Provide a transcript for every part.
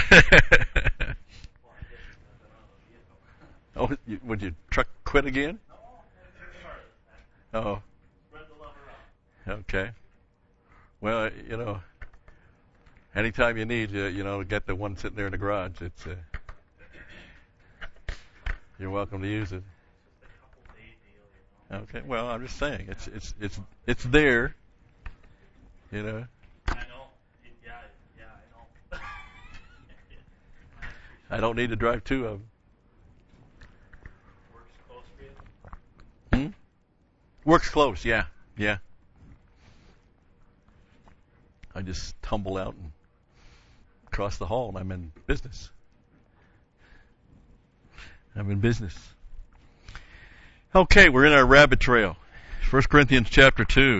Oh, would your truck quit again? Oh, okay. Well, anytime you need, get the one sitting there in the garage. You're welcome to use it. Okay. Well, I'm just saying, it's there. You know. I don't need to drive two of them. Works close, yeah. Yeah. I just tumble out and cross the hall and I'm in business. Okay, we're in our rabbit trail. 1 Corinthians chapter 2.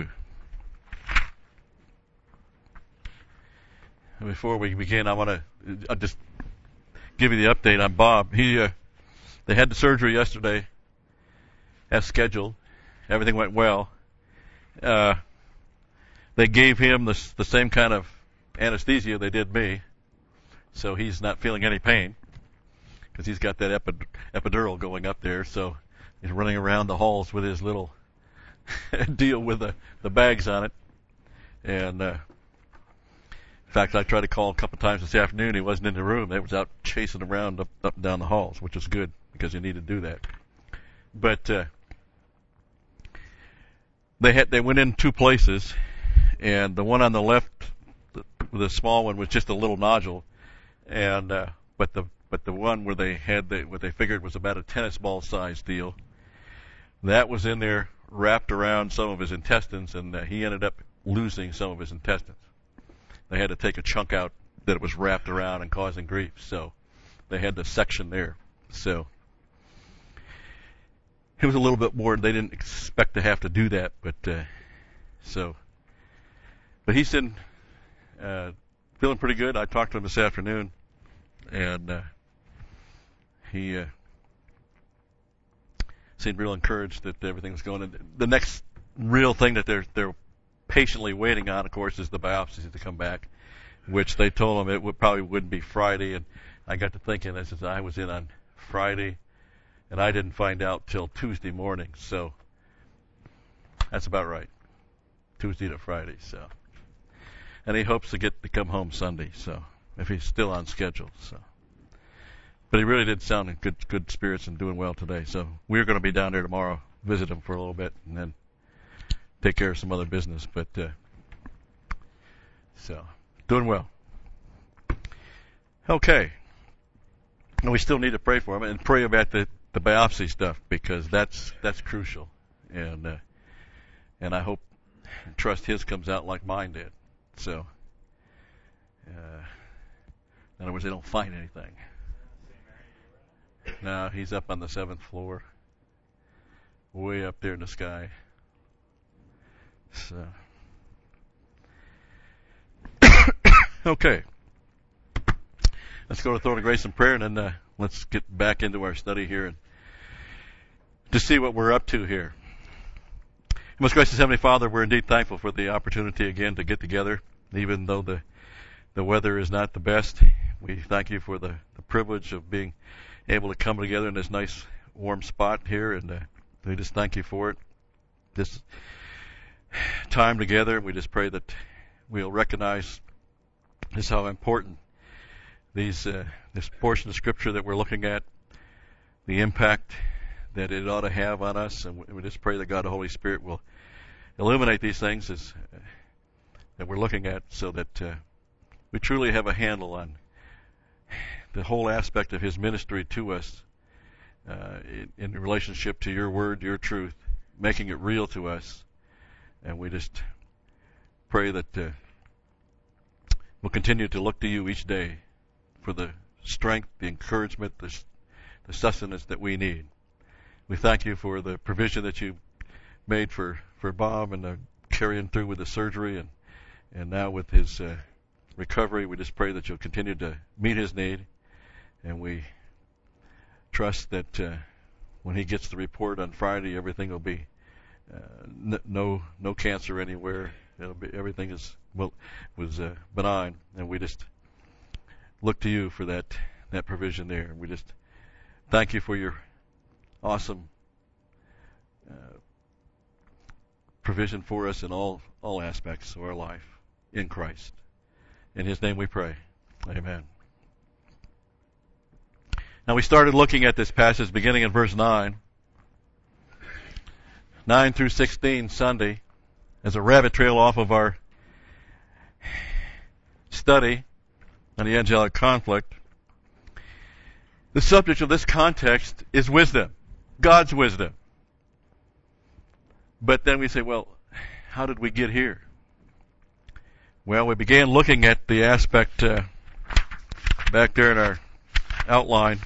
Before we begin, I'll just give you the update on Bob. They had the surgery yesterday as scheduled. Everything went well. They gave him the same kind of anesthesia they did me, so he's not feeling any pain because he's got that epidural going up there. So he's running around the halls with his little deal with the bags on it. And in fact, I tried to call a couple times this afternoon. He wasn't in the room. They was out chasing around up and down the halls, which is good because you need to do that. But they went in two places, and the one on the left, the small one, was just a little nodule, and but the one where they had what they figured was about a tennis ball size deal, that was in there wrapped around some of his intestines, and he ended up losing some of his intestines. They had to take a chunk out that it was wrapped around and causing grief, so they had the section there. So it was a little bit more. They didn't expect to have to do that, but he's in feeling pretty good. I talked to him this afternoon, and he seemed real encouraged that everything was going. And the next real thing that they're patiently waiting on, of course, is the biopsies to come back, which they told him probably wouldn't be Friday. And I got to thinking, I was in on Friday, and I didn't find out till Tuesday morning. So that's about right, Tuesday to Friday. So, and he hopes to get to come home Sunday. So if he's still on schedule. So, but he really did sound in good spirits and doing well today. So we're going to be down there tomorrow, visit him for a little bit, and then take care of some other business, but so doing well. Okay, and we still need to pray for him and pray about the biopsy stuff because that's crucial, and I hope and trust his comes out like mine did. So, in other words, they don't find anything. No, he's up on the 7th floor, way up there in the sky. So, okay. Let's go to throne of grace and prayer, and then let's get back into our study here and to see what we're up to here. Most gracious Heavenly Father, we're indeed thankful for the opportunity again to get together, even though the weather is not the best. We thank you for the privilege of being able to come together in this nice warm spot here, and we just thank you for it. This time together, we just pray that we'll recognize just how important this portion of Scripture that we're looking at, the impact that it ought to have on us, and we just pray that God the Holy Spirit will illuminate these things that we're looking at, so that we truly have a handle on the whole aspect of His ministry to us in relationship to your Word, your truth, making it real to us. And we just pray that we'll continue to look to you each day for the strength, the encouragement, the sustenance that we need. We thank you for the provision that you made for Bob and the carrying through with the surgery and now with his recovery. We just pray that you'll continue to meet his need, and we trust that when he gets the report on Friday, everything will be no cancer anywhere. Everything was benign, and we just look to you for that provision there. We just thank you for your awesome provision for us in all aspects of our life in Christ. In His name we pray. Amen. Now we started looking at this passage beginning in verse 9 through 16 Sunday as a rabbit trail off of our study on the angelic conflict. The subject of this context is wisdom, God's wisdom. But then we say, well, how did we get here? Well, we began looking at the aspect back there in our outline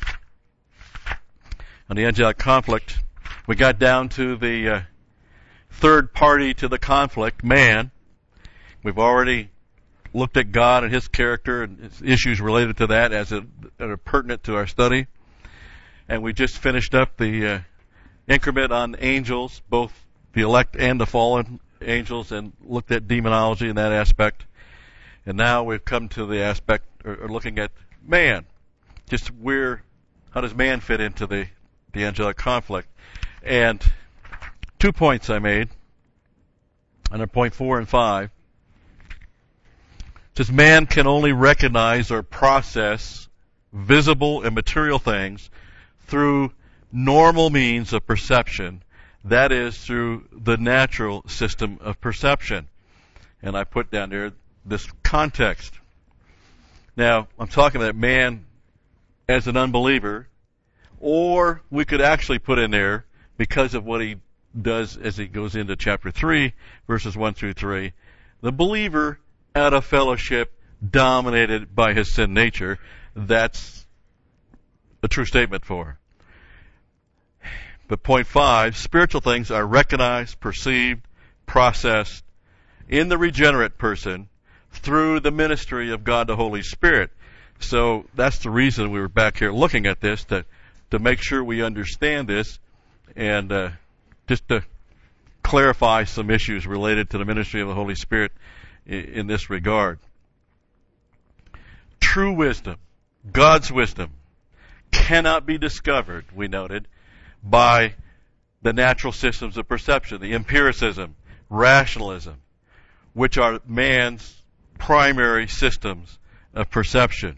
on the angelic conflict. We got down to the third party to the conflict, man. We've already looked at God and His character and His issues related to that as that are pertinent to our study. And we just finished up the increment on angels, both the elect and the fallen angels, and looked at demonology in that aspect. And now we've come to the aspect, or looking at man. Just how does man fit into the angelic conflict? And 2 points I made under point 4 and 5. It says man can only recognize or process visible and material things through normal means of perception. That is, through the natural system of perception. And I put down there this context. Now, I'm talking about man as an unbeliever, or we could actually put in there, because of what he does as he goes into chapter 3, verses 1 through 3, the believer out of fellowship dominated by his sin nature. That's a true statement for. But point 5, spiritual things are recognized, perceived, processed in the regenerate person through the ministry of God the Holy Spirit. So that's the reason we were back here looking at this, to make sure we understand this, and just to clarify some issues related to the ministry of the Holy Spirit in this regard. True wisdom, God's wisdom, cannot be discovered, we noted, by the natural systems of perception, the empiricism, rationalism, which are man's primary systems of perception.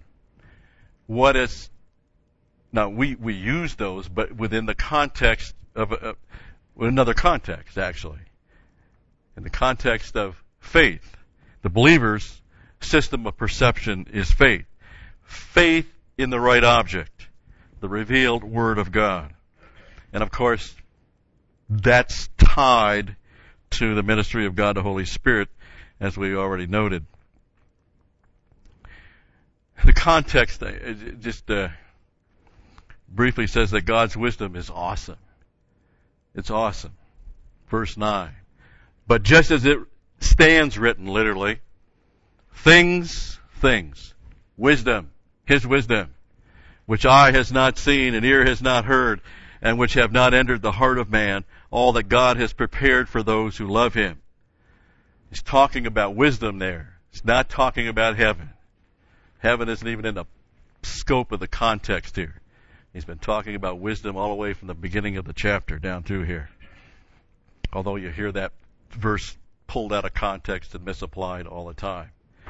Now we use those, but within the context of another context, actually. In the context of faith. The believer's system of perception is faith. Faith in the right object, the revealed Word of God. And of course, that's tied to the ministry of God the Holy Spirit, as we already noted. The context just briefly says that God's wisdom is awesome. It's awesome. Verse 9. But just as it stands written, literally, things, wisdom, His wisdom, which eye has not seen and ear has not heard, and which have not entered the heart of man, all that God has prepared for those who love Him. He's talking about wisdom there. He's not talking about heaven. Heaven isn't even in the scope of the context here. He's been talking about wisdom all the way from the beginning of the chapter down through here. Although you hear that verse pulled out of context and misapplied all the time.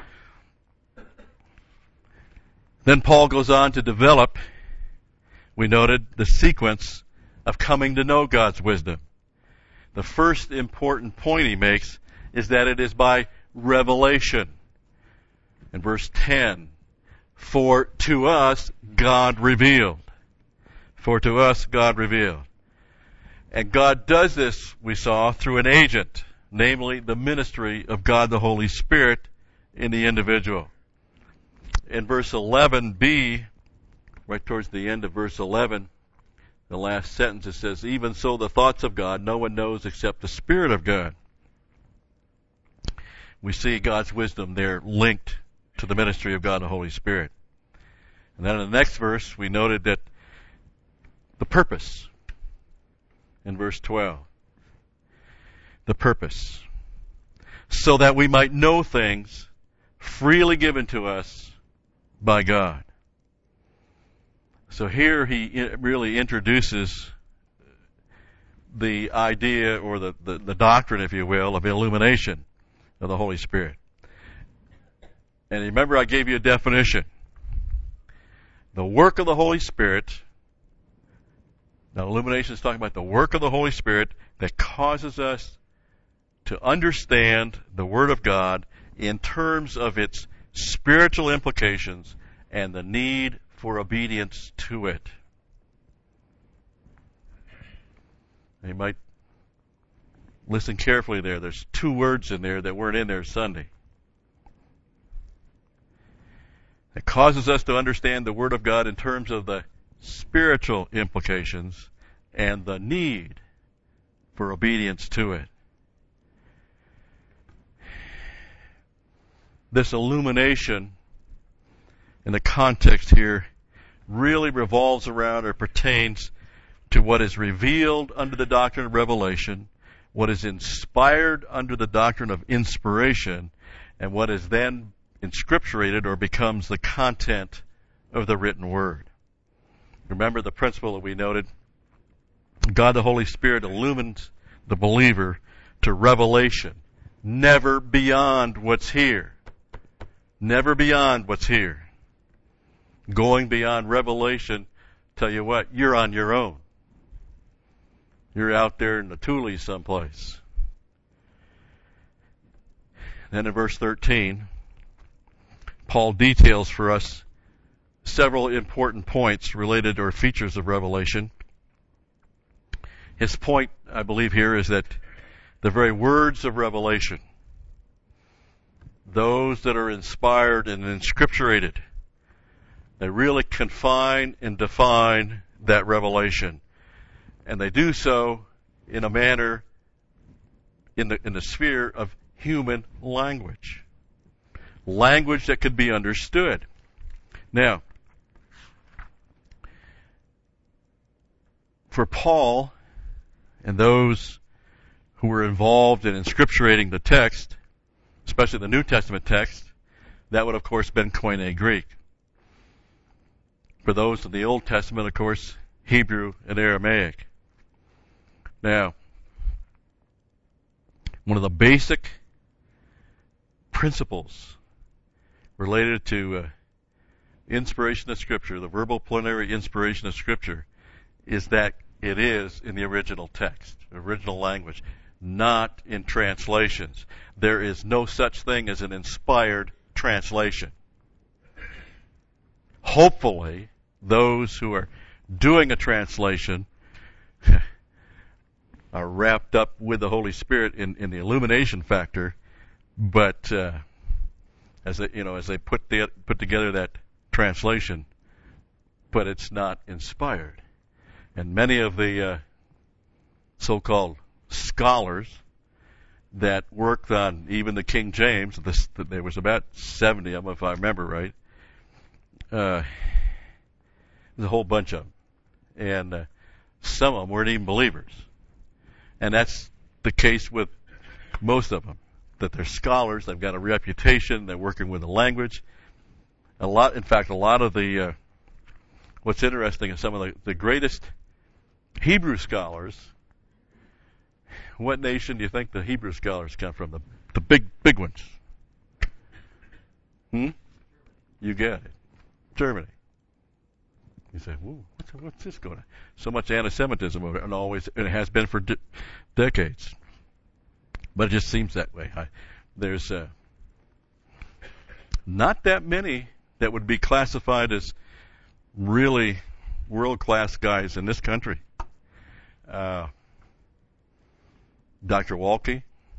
Then Paul goes on to develop, we noted, the sequence of coming to know God's wisdom. The first important point he makes is that it is by revelation. In verse 10, for to us God revealed. For to us God revealed. And God does this, we saw, through an agent, namely the ministry of God the Holy Spirit in the individual. In verse 11b, right towards the end of verse 11, the last sentence, it says, even so the thoughts of God no one knows except the Spirit of God. We see God's wisdom there linked to the ministry of God the Holy Spirit. And then in the next verse, we noted that the purpose, in verse 12, the purpose, so that we might know things freely given to us by God. So here he really introduces the idea, or the doctrine, if you will, of illumination of the Holy Spirit. And remember, I gave you a definition. The work of the Holy Spirit. Now, illumination is talking about the work of the Holy Spirit that causes us to understand the Word of God in terms of its spiritual implications and the need for obedience to it. You might listen carefully there. There's two words in there that weren't in there Sunday. It causes us to understand the Word of God in terms of the spiritual implications and the need for obedience to it. This illumination in the context here really revolves around or pertains to what is revealed under the doctrine of revelation, what is inspired under the doctrine of inspiration, and what is then inscripturated or becomes the content of the written word. Remember the principle that we noted. God the Holy Spirit illumines the believer to revelation, never beyond what's here. Never beyond what's here. Going beyond revelation, tell you what, you're on your own. You're out there in the Tules someplace. Then in verse 13, Paul details for us several important points related or features of revelation. His point, I believe here, is that the very words of revelation, those that are inspired and inscripturated, they really confine and define that revelation. And they do so in a manner in the sphere of human language. Language that could be understood. Now, for Paul and those who were involved in inscripturating the text, especially the New Testament text, that would of course been Koine Greek. For those in the Old Testament, of course, Hebrew and Aramaic. Now, one of the basic principles related to inspiration of Scripture, the verbal plenary inspiration of Scripture, is that it is in the original text, original language, not in translations. There is no such thing as an inspired translation. Hopefully, those who are doing a translation are wrapped up with the Holy Spirit in the illumination factor, but as they put together that translation, but it's not inspired. And many of the so-called scholars that worked on even the King James, there was about 70 of them, if I remember right. There's a whole bunch of them. And some of them weren't even believers. And that's the case with most of them. That they're scholars, they've got a reputation, they're working with the language. In fact, a lot of the, what's interesting is some of the greatest Hebrew scholars. What nation do you think the Hebrew scholars come from? The big ones. You get it. Germany. You say, "Whoa, what's this going on?" So much anti-Semitism over it, and it has been for decades. But it just seems that way. There's not that many that would be classified as really world-class guys in this country. Dr. Walke.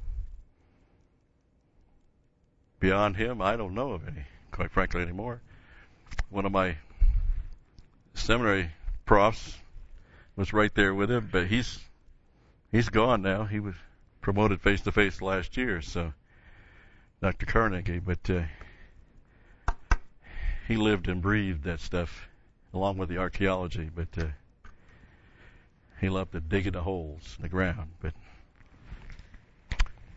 Beyond him, I don't know of any, quite frankly, anymore. One of my seminary profs was right there with him, but he's gone now. He was promoted face-to-face last year, so Dr. Carnegie, but he lived and breathed that stuff along with the archaeology, but he loved to dig into holes in the ground. But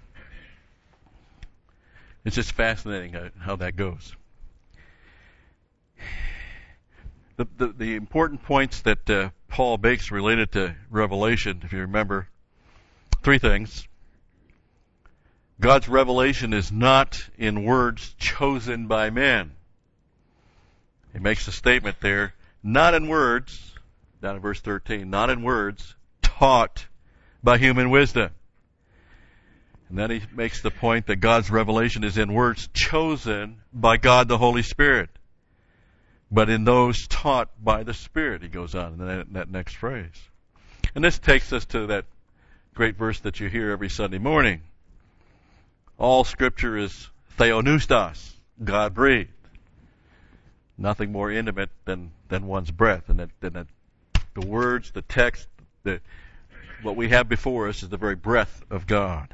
it's just fascinating how that goes. The important points that Paul makes related to Revelation, if you remember, three things. God's revelation is not in words chosen by men. He makes a statement there, not in words, down in verse 13, not in words taught by human wisdom. And then he makes the point that God's revelation is in words chosen by God the Holy Spirit, but in those taught by the Spirit, he goes on in that next phrase. And this takes us to that great verse that you hear every Sunday morning. All Scripture is theopneustos, God-breathed. Nothing more intimate than one's breath. And that the words, the text, what we have before us is the very breath of God.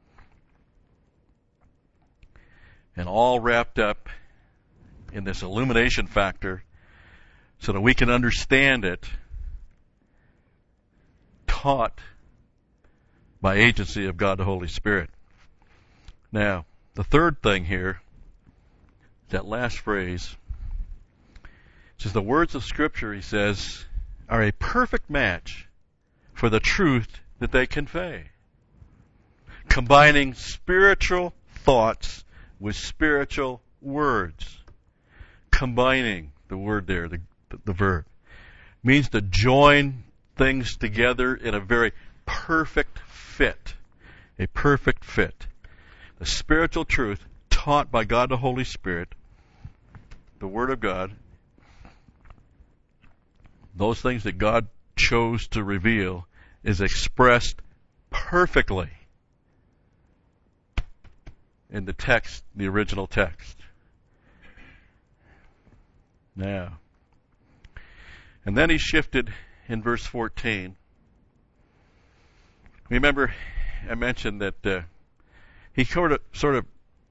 And all wrapped up in this illumination factor so that we can understand it, taught by agency of God the Holy Spirit. Now, the third thing here, that last phrase, says the words of Scripture, he says, are a perfect match for the truth that they convey, combining spiritual thoughts with spiritual words. Combining, the word there, the verb, means to join things together in a very perfect fit. A perfect fit. The spiritual truth taught by God the Holy Spirit, the Word of God, those things that God chose to reveal, is expressed perfectly in the text, the original text. Now, and then he shifted in verse 14. Remember, I mentioned that he sort of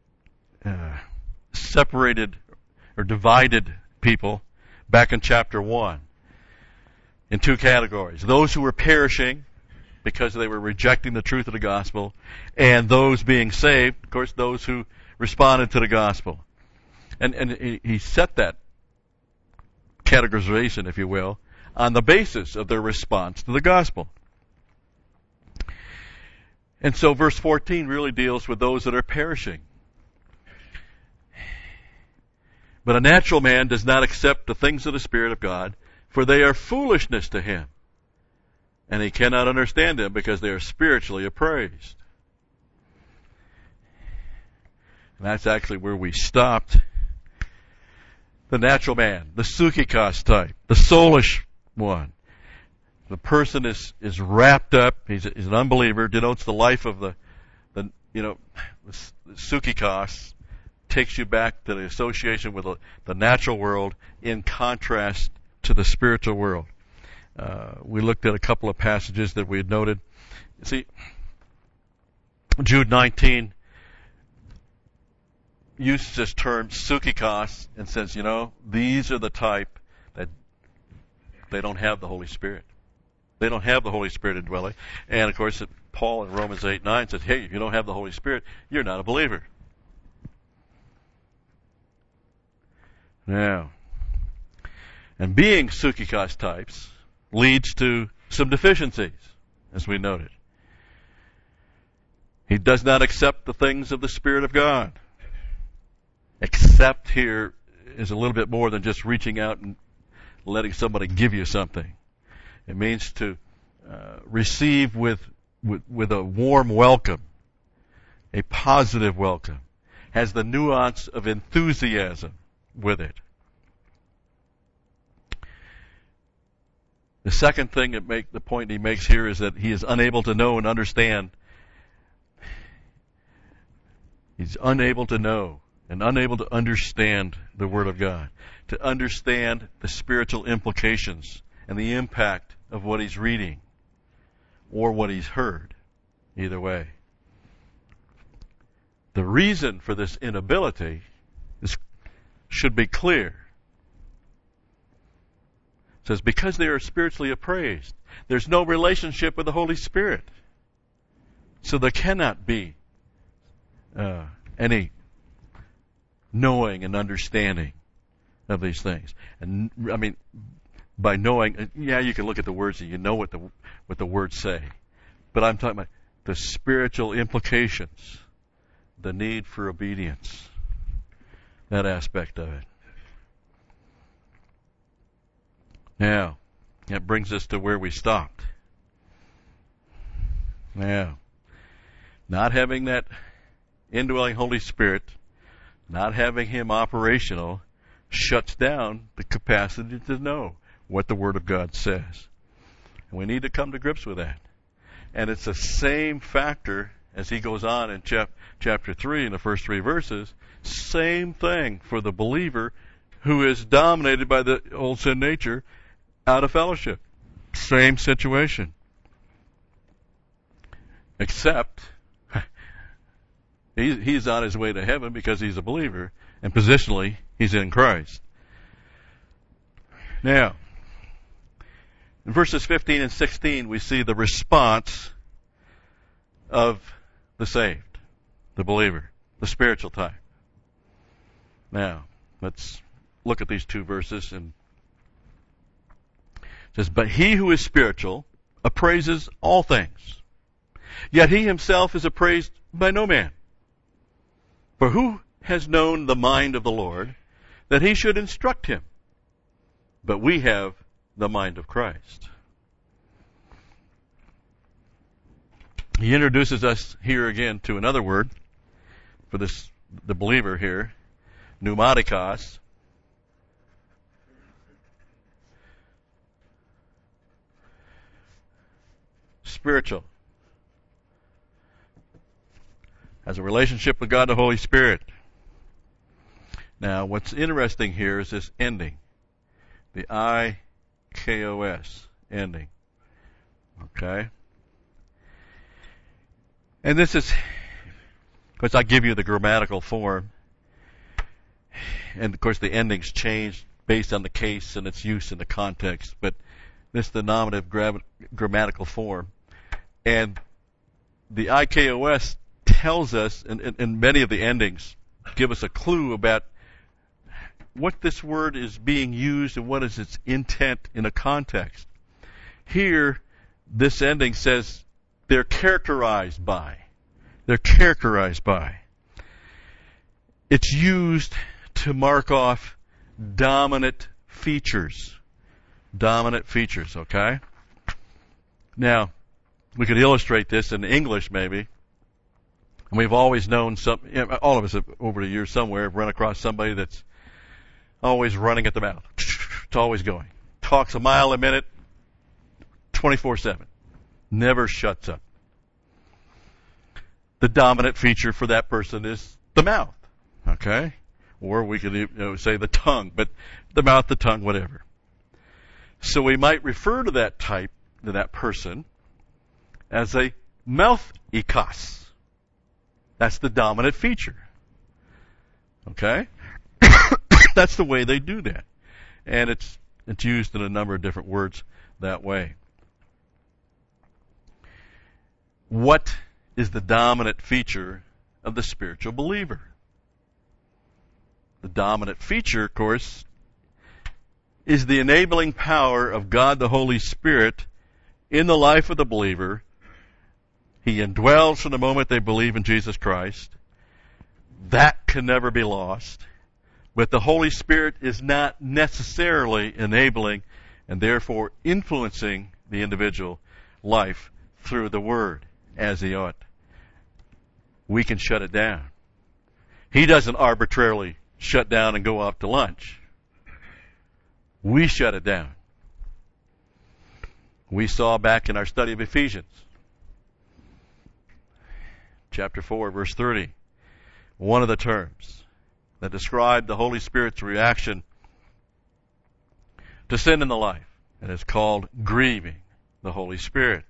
separated or divided people back in chapter 1 in two categories. Those who were perishing because they were rejecting the truth of the gospel, and those being saved, of course, those who responded to the gospel. And he set that categorization, if you will, on the basis of their response to the gospel. And so verse 14 really deals with those that are perishing. But a natural man does not accept the things of the Spirit of God, for they are foolishness to him, and he cannot understand them because they are spiritually appraised. And that's actually where we stopped. The natural man, the psychikos type, the soulish one. The person is wrapped up, he's an unbeliever, denotes the life of the psychikos, takes you back to the association with the natural world in contrast to the spiritual world. We looked at a couple of passages that we had noted. See, Jude 19 uses this term psychikos and says, these are the type that they don't have the Holy Spirit. They don't have the Holy Spirit indwelling. And of course, Paul in Romans 8:9 says, hey, if you don't have the Holy Spirit, you're not a believer. Now, and being psychikos types leads to some deficiencies, as we noted. He does not accept the things of the Spirit of God. Accept here is a little bit more than just reaching out and letting somebody give you something. It means to receive with a warm welcome, a positive welcome. Has the nuance of enthusiasm with it. The second thing the point he makes here is that he is unable to know and understand. He's unable to know and unable to understand the Word of God, to understand the spiritual implications and the impact of what he's reading or what he's heard, either way. The reason for this inability should be clear. It says, because they are spiritually appraised, there's no relationship with the Holy Spirit. So there cannot be any knowing and understanding of these things. And I mean, by knowing, yeah, you can look at the words and you know what the words say. But I'm talking about the spiritual implications, the need for obedience, that aspect of it. Now, that brings us to where we stopped. Now, not having that indwelling Holy Spirit, not having Him operational, shuts down the capacity to know what the Word of God says. And we need to come to grips with that. And it's the same factor as he goes on in chapter 3 in the first 3 verses. Same thing for the believer who is dominated by the old sin nature out of fellowship. Same situation. Except he's on his way to heaven because he's a believer, and positionally he's in Christ. Now, in verses 15 and 16, we see the response of the saved, the believer, the spiritual type. Now, let's look at these 2 verses. And it says, "But he who is spiritual appraises all things, yet he himself is appraised by no man. For who has known the mind of the Lord, that he should instruct him? But we have the mind of Christ." He introduces us here again to another word for the believer here, pneumatikos. Spiritual. Has a relationship with God the Holy Spirit. Now, what's interesting here is this ending. The IKOS ending. Okay? And this is, of course, I give you the grammatical form. And, of course, the endings change based on the case and its use in the context. But this is the nominative grammatical form. And the IKOS tells us, and many of the endings give us a clue about what this word is being used and what is its intent in a context. Here, this ending says they're characterized by. They're characterized by. It's used to mark off dominant features. Dominant features, okay? Now, we could illustrate this in English maybe. And we've always known all of us have, over the years somewhere, have run across somebody that's always running at the mouth. It's always going. Talks a mile a minute, 24/7. Never shuts up. The dominant feature for that person is the mouth. Okay? Or we could say the tongue, but the mouth, the tongue, whatever. So we might refer to that type, to that person, as a mouth-ikos. That's the dominant feature. Okay? That's the way they do that. And it's used in a number of different words that way. What is the dominant feature of the spiritual believer? The dominant feature, of course, is the enabling power of God the Holy Spirit in the life of the believer. He indwells from the moment they believe in Jesus Christ. That can never be lost. But the Holy Spirit is not necessarily enabling and therefore influencing the individual life through the Word as he ought. We can shut it down. He doesn't arbitrarily shut down and go off to lunch. We shut it down. We saw back in our study of Ephesians, chapter 4, verse 30, one of the terms that described the Holy Spirit's reaction to sin in the life, and it's called grieving the Holy Spirit.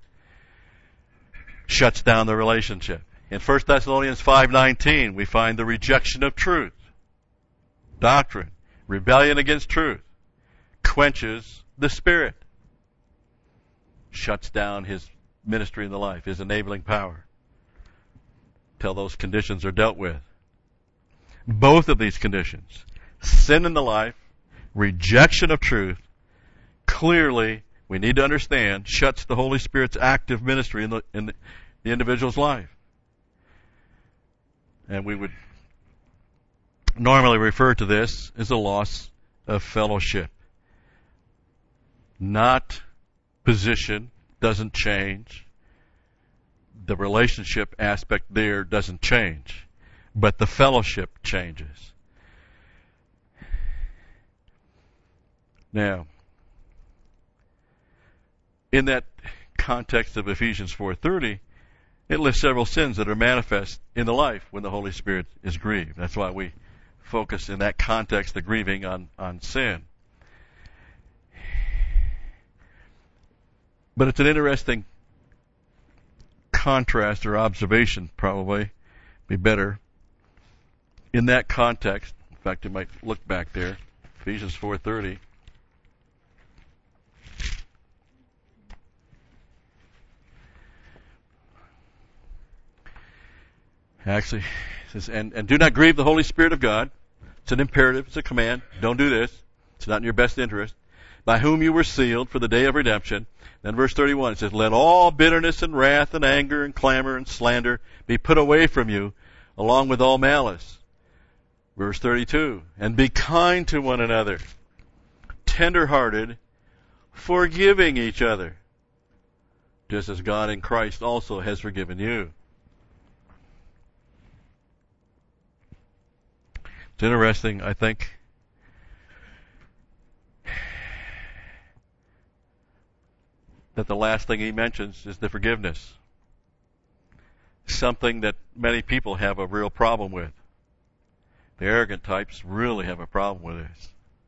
Shuts down the relationship. In 1 Thessalonians 5:19, we find the rejection of truth, doctrine, rebellion against truth, quenches the Spirit, shuts down his ministry in the life, his enabling power, till those conditions are dealt with. Both of these conditions, sin in the life rejection of truth, clearly, we need to understand, shuts the Holy Spirit's active ministry in the individual's life. And we would normally refer to this as a loss of fellowship. Not position doesn't change. The relationship aspect there doesn't change. But the fellowship changes. Now, in that context of Ephesians 4:30, it lists several sins that are manifest in the life when the Holy Spirit is grieved. That's why we focus in that context, the grieving, on sin. But it's an interesting contrast or observation, probably be better. In that context, in fact, you might look back there, Ephesians 4:30. Actually, it says, and do not grieve the Holy Spirit of God. It's an imperative, it's a command. Don't do this. It's not in your best interest. By whom you were sealed for the day of redemption. Then verse 31, it says, let all bitterness and wrath and anger and clamor and slander be put away from you, along with all malice. Verse 32, and be kind to one another, tender-hearted, forgiving each other, just as God in Christ also has forgiven you. It's interesting, I think, that the last thing he mentions is the forgiveness. Something that many people have a real problem with. The arrogant types really have a problem with this.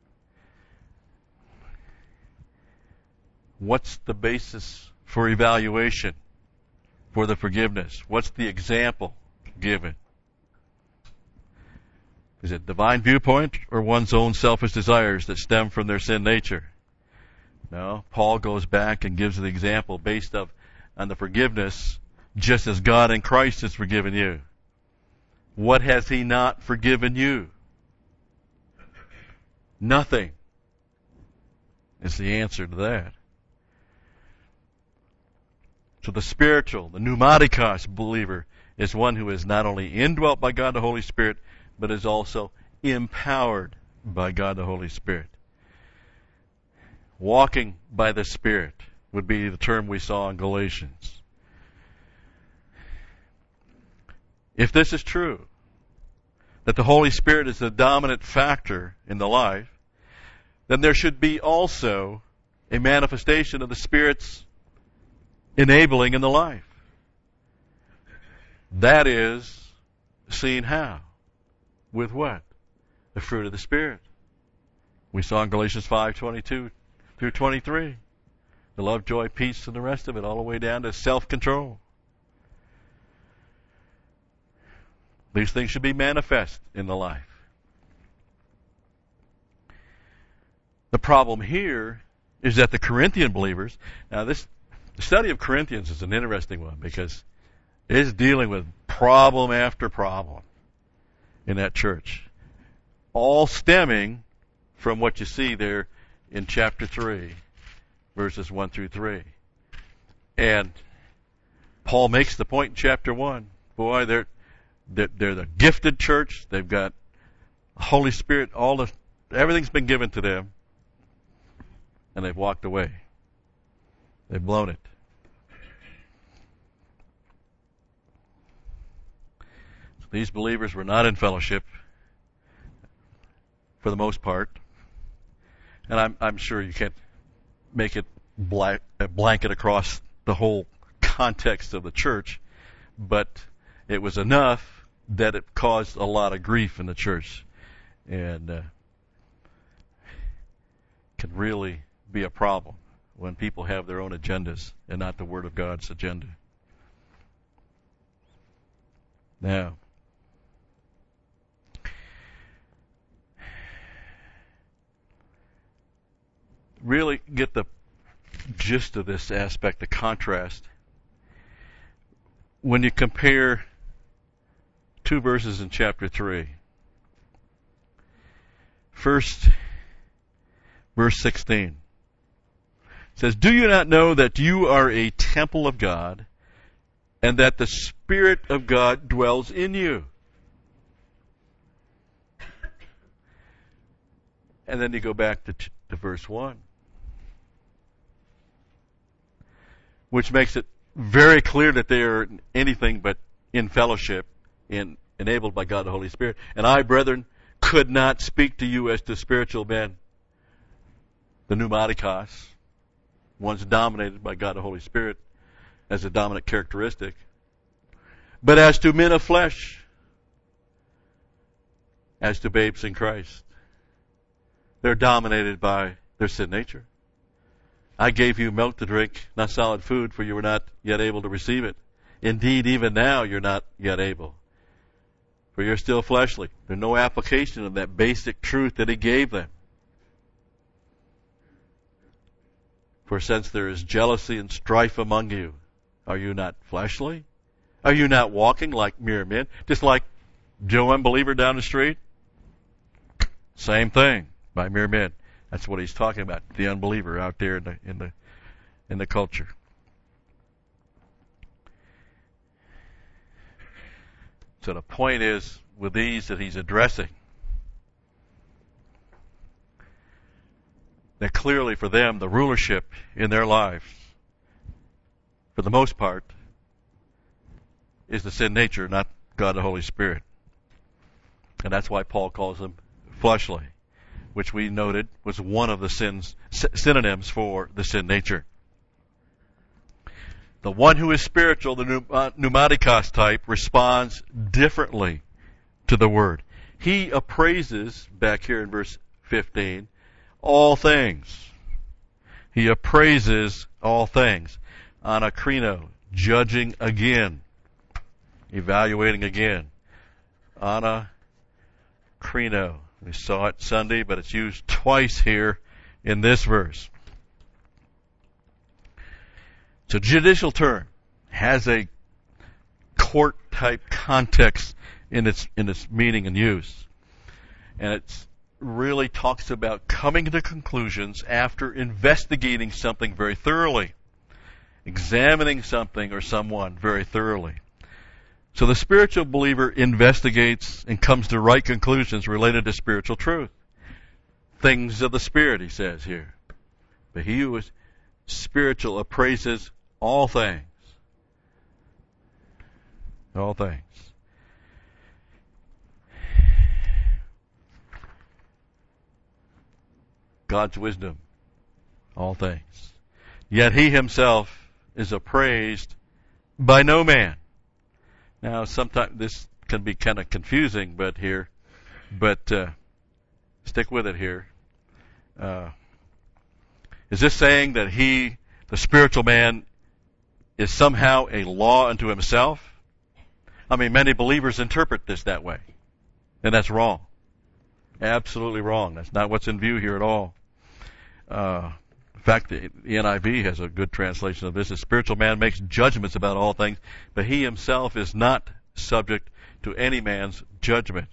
What's the basis for evaluation for the forgiveness? What's the example given? Is it divine viewpoint or one's own selfish desires that stem from their sin nature? No, Paul goes back and gives the example based on the forgiveness, just as God in Christ has forgiven you. What has he not forgiven you? Nothing is the answer to that. So the spiritual, the pneumatikos believer is one who is not only indwelt by God the Holy Spirit, but is also empowered by God the Holy Spirit. Walking by the Spirit would be the term we saw in Galatians. If this is true, that the Holy Spirit is the dominant factor in the life, then there should be also a manifestation of the Spirit's enabling in the life. That is seen how? With what? The fruit of the Spirit. We saw in Galatians 5:22 through 23. The love, joy, peace, and the rest of it, all the way down to self-control. These things should be manifest in the life. The problem here is that the Corinthian believers, now the study of Corinthians is an interesting one because it is dealing with problem after problem in that church. All stemming from what you see there in chapter 3, verses 1 through 3. And Paul makes the point in chapter 1. Boy, they're the gifted church. They've got Holy Spirit. Everything's been given to them. And they've walked away. They've blown it. So these believers were not in fellowship for the most part. And I'm sure you can't make it a blanket across the whole context of the church, but it was enough that it caused a lot of grief in the church, and can really be a problem when people have their own agendas and not the Word of God's agenda. Now, really get the gist of this aspect, the contrast, when you compare two verses in chapter 3. First, verse 16. It says, "Do you not know that you are a temple of God, and that the Spirit of God dwells in you?" And then you go back to verse 1, which makes it very clear that they are anything but in fellowship, enabled by God the Holy Spirit. "And I, brethren, could not speak to you as to spiritual men," the pneumatikos, ones dominated by God the Holy Spirit as a dominant characteristic, "but as to men of flesh, as to babes in Christ." They're dominated by their sin nature. "I gave you milk to drink, not solid food, for you were not yet able to receive it. Indeed, even now you're not yet able, for you're still fleshly." There's no application of that basic truth that he gave them. "For since there is jealousy and strife among you, are you not fleshly? Are you not walking like mere men?" Just like Joe unbeliever down the street. Same thing, by mere men. That's what he's talking about, the unbeliever out there in the culture. So the point is, with these that he's addressing, that clearly for them, the rulership in their lives, for the most part, is the sin nature, not God the Holy Spirit. And that's why Paul calls them fleshly, which we noted was one of the synonyms for the sin nature. The one who is spiritual, the pneumatikos type, responds differently to the word. He appraises, back here in verse 15, all things. He appraises all things. Anakrino, judging again, evaluating again. Anakrino. We saw it Sunday, but it's used twice here in this verse. It's a judicial term, has a court-type context in its meaning and use. And it really talks about coming to conclusions after investigating something very thoroughly, examining something or someone very thoroughly. So the spiritual believer investigates and comes to right conclusions related to spiritual truth. Things of the Spirit, he says here. But he who is spiritual appraises all things. All things. God's wisdom. All things. Yet he himself is appraised by no man. Now, sometimes this can be kind of confusing, but stick with it here. Is this saying that the spiritual man, is somehow a law unto himself? I mean, many believers interpret this that way, and that's wrong. Absolutely wrong. That's not what's in view here at all. In fact, the NIV has a good translation of this. The spiritual man makes judgments about all things, but he himself is not subject to any man's judgment.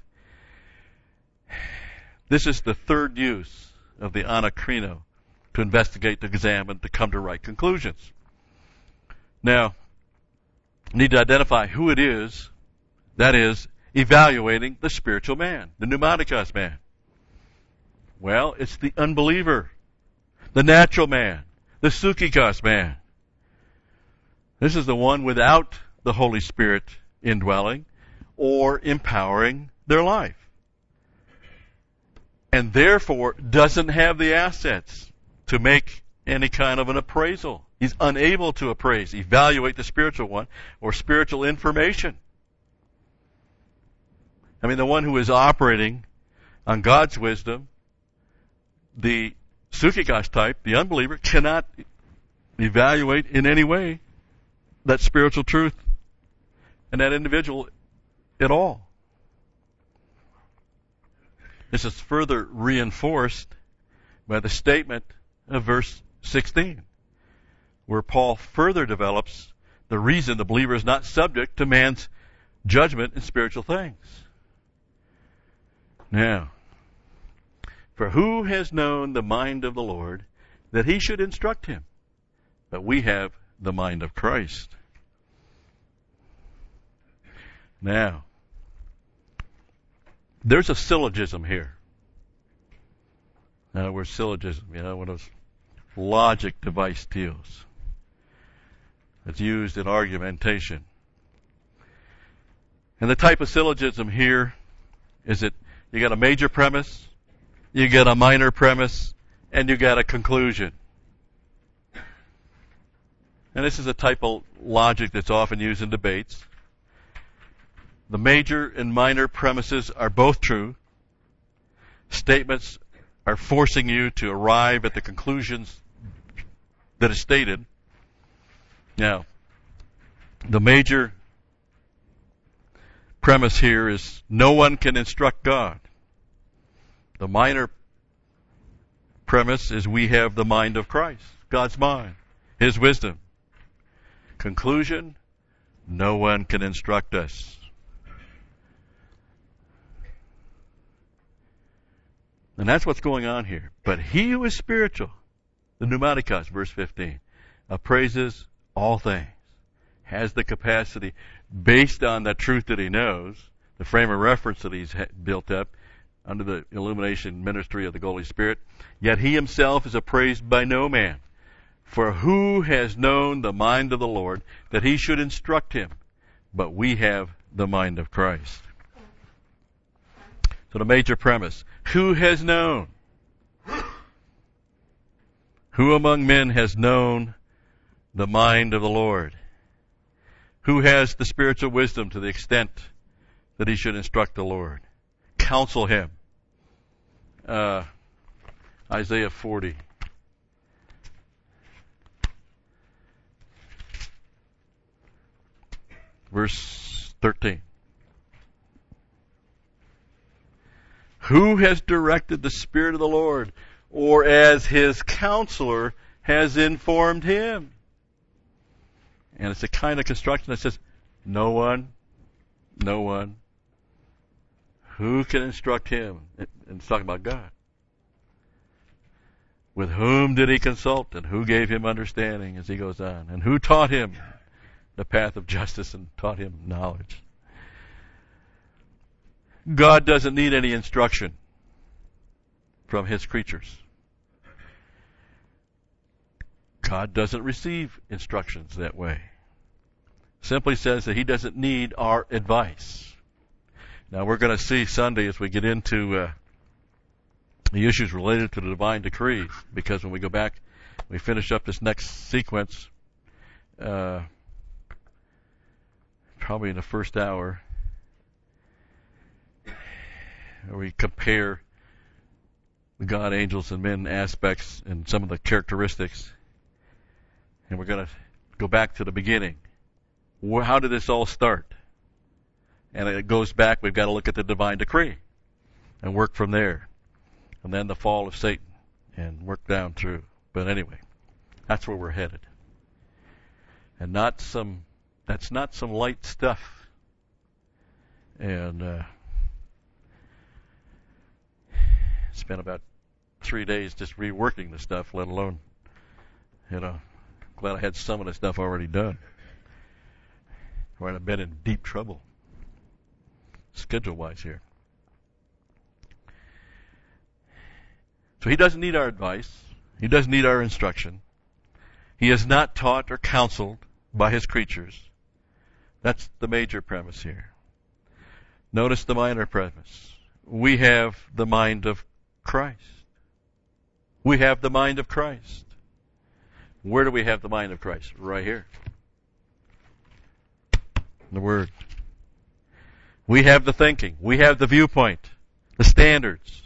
This is the third use of the anakrino, to investigate, to examine, to come to right conclusions. Now, you need to identify who it is that is evaluating the spiritual man, the pneumatikos man. Well, it's the unbeliever, the natural man, the psychikos man. This is the one without the Holy Spirit indwelling or empowering their life, and therefore doesn't have the assets to make any kind of an appraisal. He's unable to evaluate the spiritual one or spiritual information. I mean, the one who is operating on God's wisdom, the psychikos type, the unbeliever, cannot evaluate in any way that spiritual truth and that individual at all. This is further reinforced by the statement of verse 16, where Paul further develops the reason the believer is not subject to man's judgment in spiritual things. Now, For who has known the mind of the Lord, that he should instruct him? But we have the mind of Christ. Now, there's a syllogism here. Now, we're syllogism, one of those logic device deals. It's used in argumentation. And the type of syllogism here is that you got a major premise, you got a minor premise, and you got a conclusion. And this is a type of logic that's often used in debates. The major and minor premises are both true. Statements are forcing you to arrive at the conclusions that is stated. Now, the major premise here is no one can instruct God. The minor premise is we have the mind of Christ, God's mind, His wisdom. Conclusion, no one can instruct us. And that's what's going on here. But he who is spiritual, the pneumatikos, verse 15, appraises all things, has the capacity, based on the truth that he knows, the frame of reference that he's built up under the illumination ministry of the Holy Spirit, yet he himself is appraised by no man. For who has known the mind of the Lord, that he should instruct him? But we have the mind of Christ. So the major premise, who has known? Who among men has known the mind of the Lord? Who has the spiritual wisdom to the extent that he should instruct the Lord? Counsel him. Isaiah 40. Verse 13. Who has directed the Spirit of the Lord, or as his counselor has informed him? And it's a kind of construction that says, no one. Who can instruct him? And it's talking about God. With whom did he consult, and who gave him understanding, as he goes on? And who taught him the path of justice and taught him knowledge? God doesn't need any instruction from his creatures. God doesn't receive instructions that way. Simply says that he doesn't need our advice. Now we're going to see Sunday as we get into the issues related to the divine decrees, because when we go back, we finish up this next sequence, probably in the first hour, where we compare the God, angels, and men aspects and some of the characteristics. And we're going to go back to the beginning. How did this all start? And it goes back, we've got to look at the divine decree and work from there. And then the fall of Satan and work down through. But anyway, that's where we're headed. And that's not some light stuff. And spent about 3 days just reworking the stuff, let alone, glad I had some of the stuff already done. Or I'd have been in deep trouble, schedule-wise here. So he doesn't need our advice. He doesn't need our instruction. He is not taught or counseled by his creatures. That's the major premise here. Notice the minor premise. We have the mind of Christ. We have the mind of Christ. Where do we have the mind of Christ? Right here. The Word. We have the thinking. We have the viewpoint. The standards.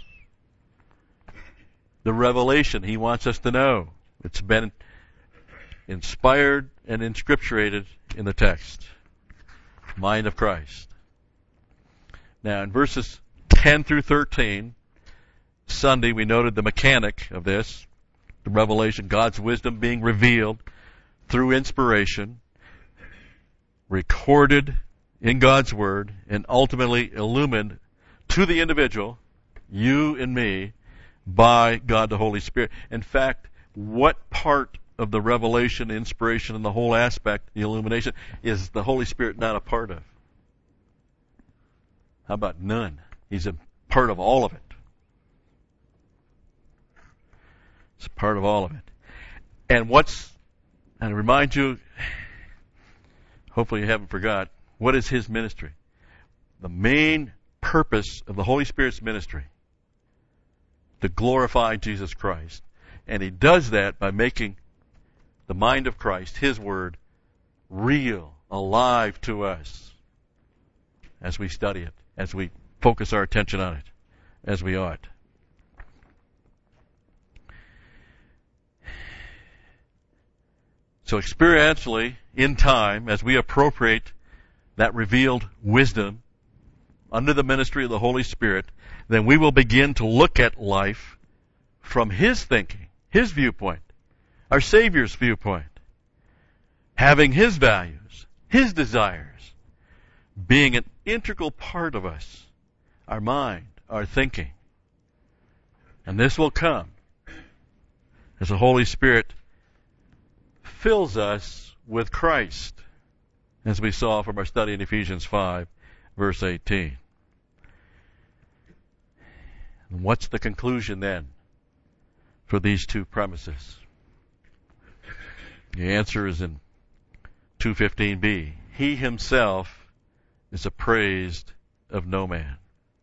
The revelation he wants us to know. It's been inspired and inscripturated in the text. Mind of Christ. Now in verses 10 through 13, Sunday we noted the mechanic of this, the revelation, God's wisdom being revealed through inspiration, recorded in God's Word, and ultimately illumined to the individual, you and me, by God the Holy Spirit. In fact, what part of the revelation, inspiration, and the whole aspect, the illumination, is the Holy Spirit not a part of? How about none? He's a part of all of it. It's a part of all of it. And I remind you, hopefully you haven't forgot, what is his ministry? The main purpose of the Holy Spirit's ministry, to glorify Jesus Christ. And he does that by making the mind of Christ, his word, real, alive to us as we study it, as we focus our attention on it, as we ought. So experientially, in time, as we appropriate that revealed wisdom under the ministry of the Holy Spirit, then we will begin to look at life from his thinking, his viewpoint, our Savior's viewpoint, having his values, his desires, being an integral part of us, our mind, our thinking. And this will come as the Holy Spirit fills us with Christ, as we saw from our study in Ephesians 5, verse 18. And what's the conclusion then for these two premises? The answer is in 2:15b. He himself is appraised of no man.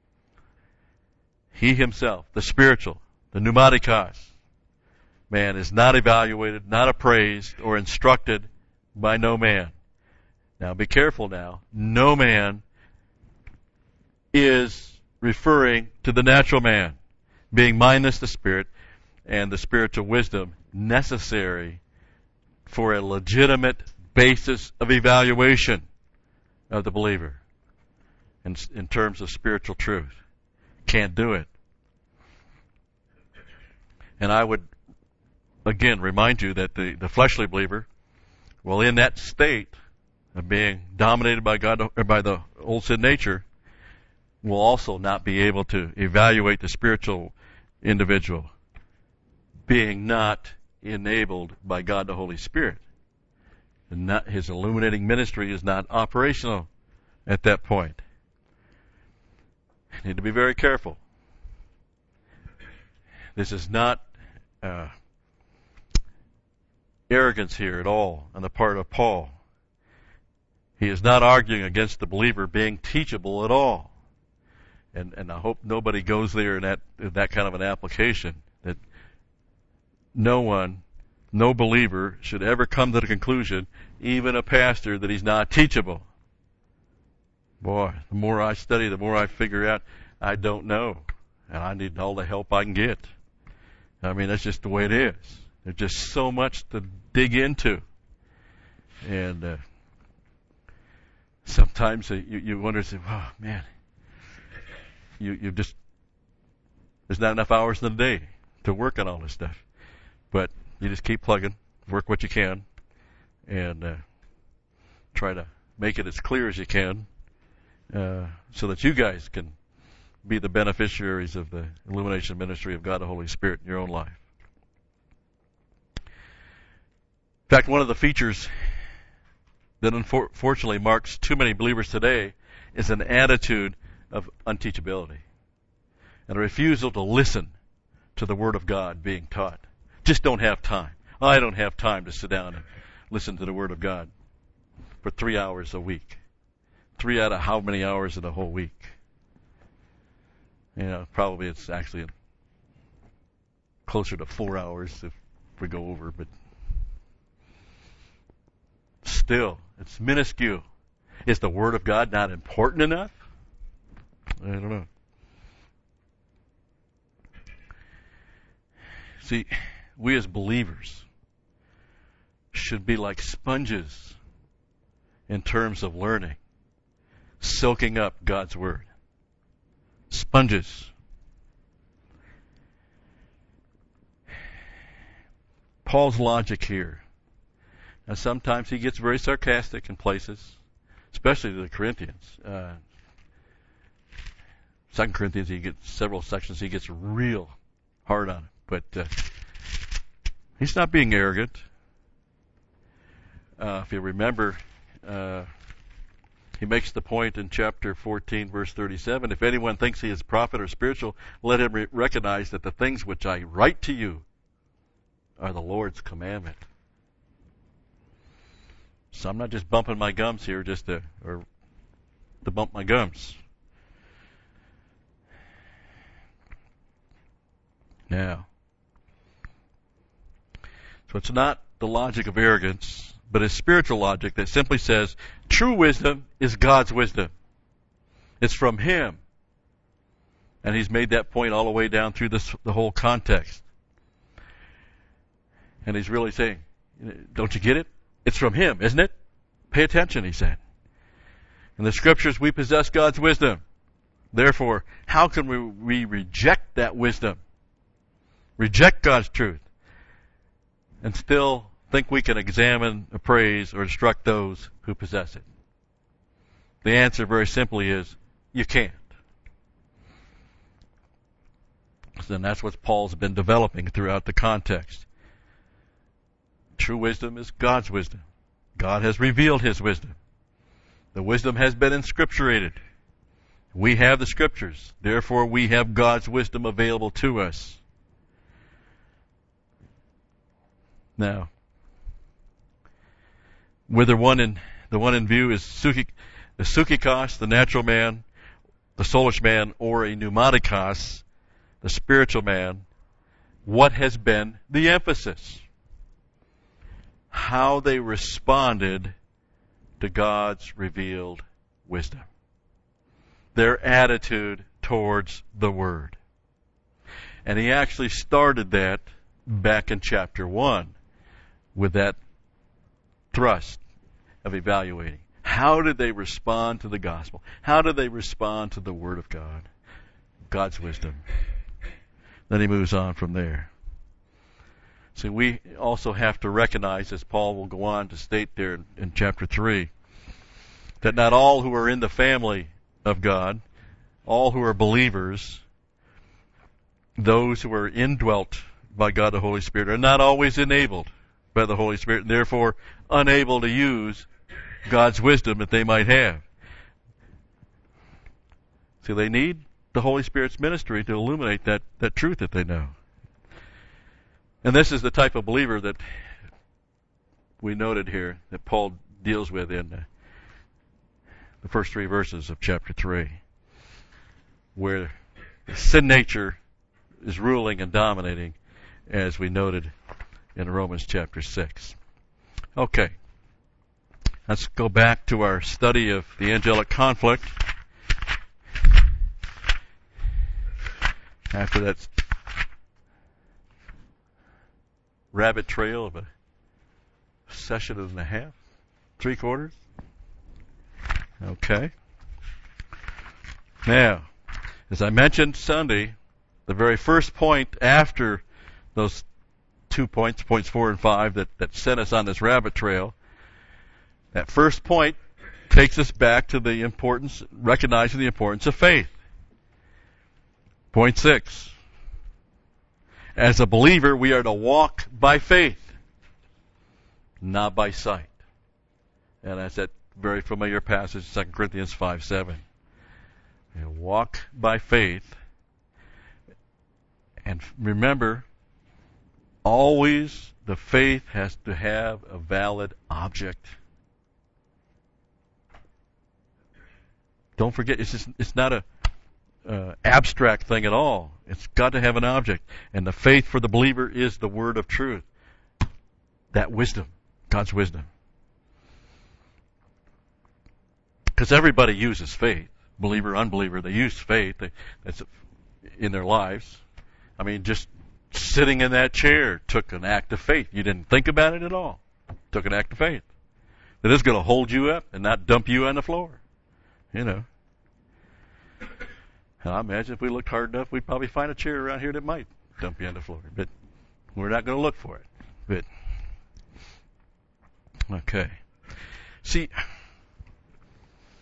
He himself, the spiritual, the pneumatikos, man is not evaluated, not appraised, or instructed by no man. Now be careful now. No man is referring to the natural man, being minus the spirit and the spiritual wisdom necessary for a legitimate basis of evaluation of the believer in terms of spiritual truth. Can't do it. And I would again remind you that the fleshly believer, well, in that state of being dominated by God or by the old sin nature, will also not be able to evaluate the spiritual individual, being not enabled by God the Holy Spirit. And not, his illuminating ministry is not operational at that point. You need to be very careful. This is not arrogance here at all on the part of Paul. He is not arguing against the believer being teachable at all. And I hope nobody goes there in that kind of an application, that no believer should ever come to the conclusion, even a pastor, that he's not teachable. Boy, the more I study, the more I figure out I don't know. And I need all the help I can get. I mean, that's just the way it is. There's just so much to dig into. And sometimes you wonder, oh man, you just, there's not enough hours in the day to work on all this stuff. But you just keep plugging, work what you can, and try to make it as clear as you can, so that you guys can be the beneficiaries of the illumination ministry of God the Holy Spirit in your own life. In fact, one of the features that unfortunately marks too many believers today is an attitude of unteachability and a refusal to listen to the Word of God being taught. Just don't have time. I don't have time to sit down and listen to the Word of God for 3 hours a week. 3 out of how many hours in a whole week? You know, probably it's actually closer to 4 hours if we go over, but still, it's minuscule. Is the Word of God not important enough? I don't know. See, we as believers should be like sponges in terms of learning, soaking up God's Word. Sponges. Paul's logic here. Now sometimes he gets very sarcastic in places, especially to the Corinthians. 2 Corinthians, he gets several sections, he gets real hard on him. But he's not being arrogant. If you remember, he makes the point in chapter 14, verse 37, if anyone thinks he is a prophet or spiritual, let him recognize that the things which I write to you are the Lord's commandment. So I'm not just bumping my gums here just to bump my gums. Now, so it's not the logic of arrogance, but a spiritual logic that simply says true wisdom is God's wisdom. It's from Him. And he's made that point all the way down through the whole context. And he's really saying, don't you get it? It's from Him, isn't it? Pay attention, he said. In the Scriptures, we possess God's wisdom. Therefore, how can we reject that wisdom? Reject God's truth and still think we can examine, appraise, or instruct those who possess it? The answer very simply is, you can't. And that's what Paul's been developing throughout the context. True wisdom is God's wisdom. God has revealed His wisdom. The wisdom has been inscripturated. We have the Scriptures. Therefore, we have God's wisdom available to us. Now, whether the one in view is the psychikos, the natural man, the soulish man, or a pneumatikos, the spiritual man, what has been the emphasis? How they responded to God's revealed wisdom. Their attitude towards the Word. And he actually started that back in chapter 1 with that thrust of evaluating. How did they respond to the gospel? How did they respond to the Word of God? God's wisdom. Then he moves on from there. See, we also have to recognize, as Paul will go on to state there in chapter 3, that not all who are in the family of God, all who are believers, those who are indwelt by God the Holy Spirit, are not always enabled by the Holy Spirit, and therefore unable to use God's wisdom that they might have. So they need the Holy Spirit's ministry to illuminate that truth that they know. And this is the type of believer that we noted here that Paul deals with in the first 3 verses of chapter 3, where the sin nature is ruling and dominating, as we noted in Romans chapter 6. Okay, let's go back to our study of the angelic conflict. After that rabbit trail of a session and a half, 3/4. Okay. Now, as I mentioned Sunday, the very first point after those 2 points, points 4 and 5, that sent us on this rabbit trail, that first point takes us back to the importance, recognizing the importance of faith. Point 6. As a believer, we are to walk by faith, not by sight. And that's that very familiar passage, 2 Corinthians 5:7. You walk by faith. And remember, always the faith has to have a valid object. Don't forget, it's not a abstract thing at all. It's got to have an object. And the faith for the believer is the word of truth. That wisdom, God's wisdom. Because everybody uses faith. Believer, unbeliever, they use faith. That's in their lives. I mean, just sitting in that chair took an act of faith. You didn't think about it at all. Took an act of faith. That is going to hold you up and not dump you on the floor. You know. I imagine if we looked hard enough, we'd probably find a chair around here that might dump you on the floor. But we're not going to look for it. But okay. See,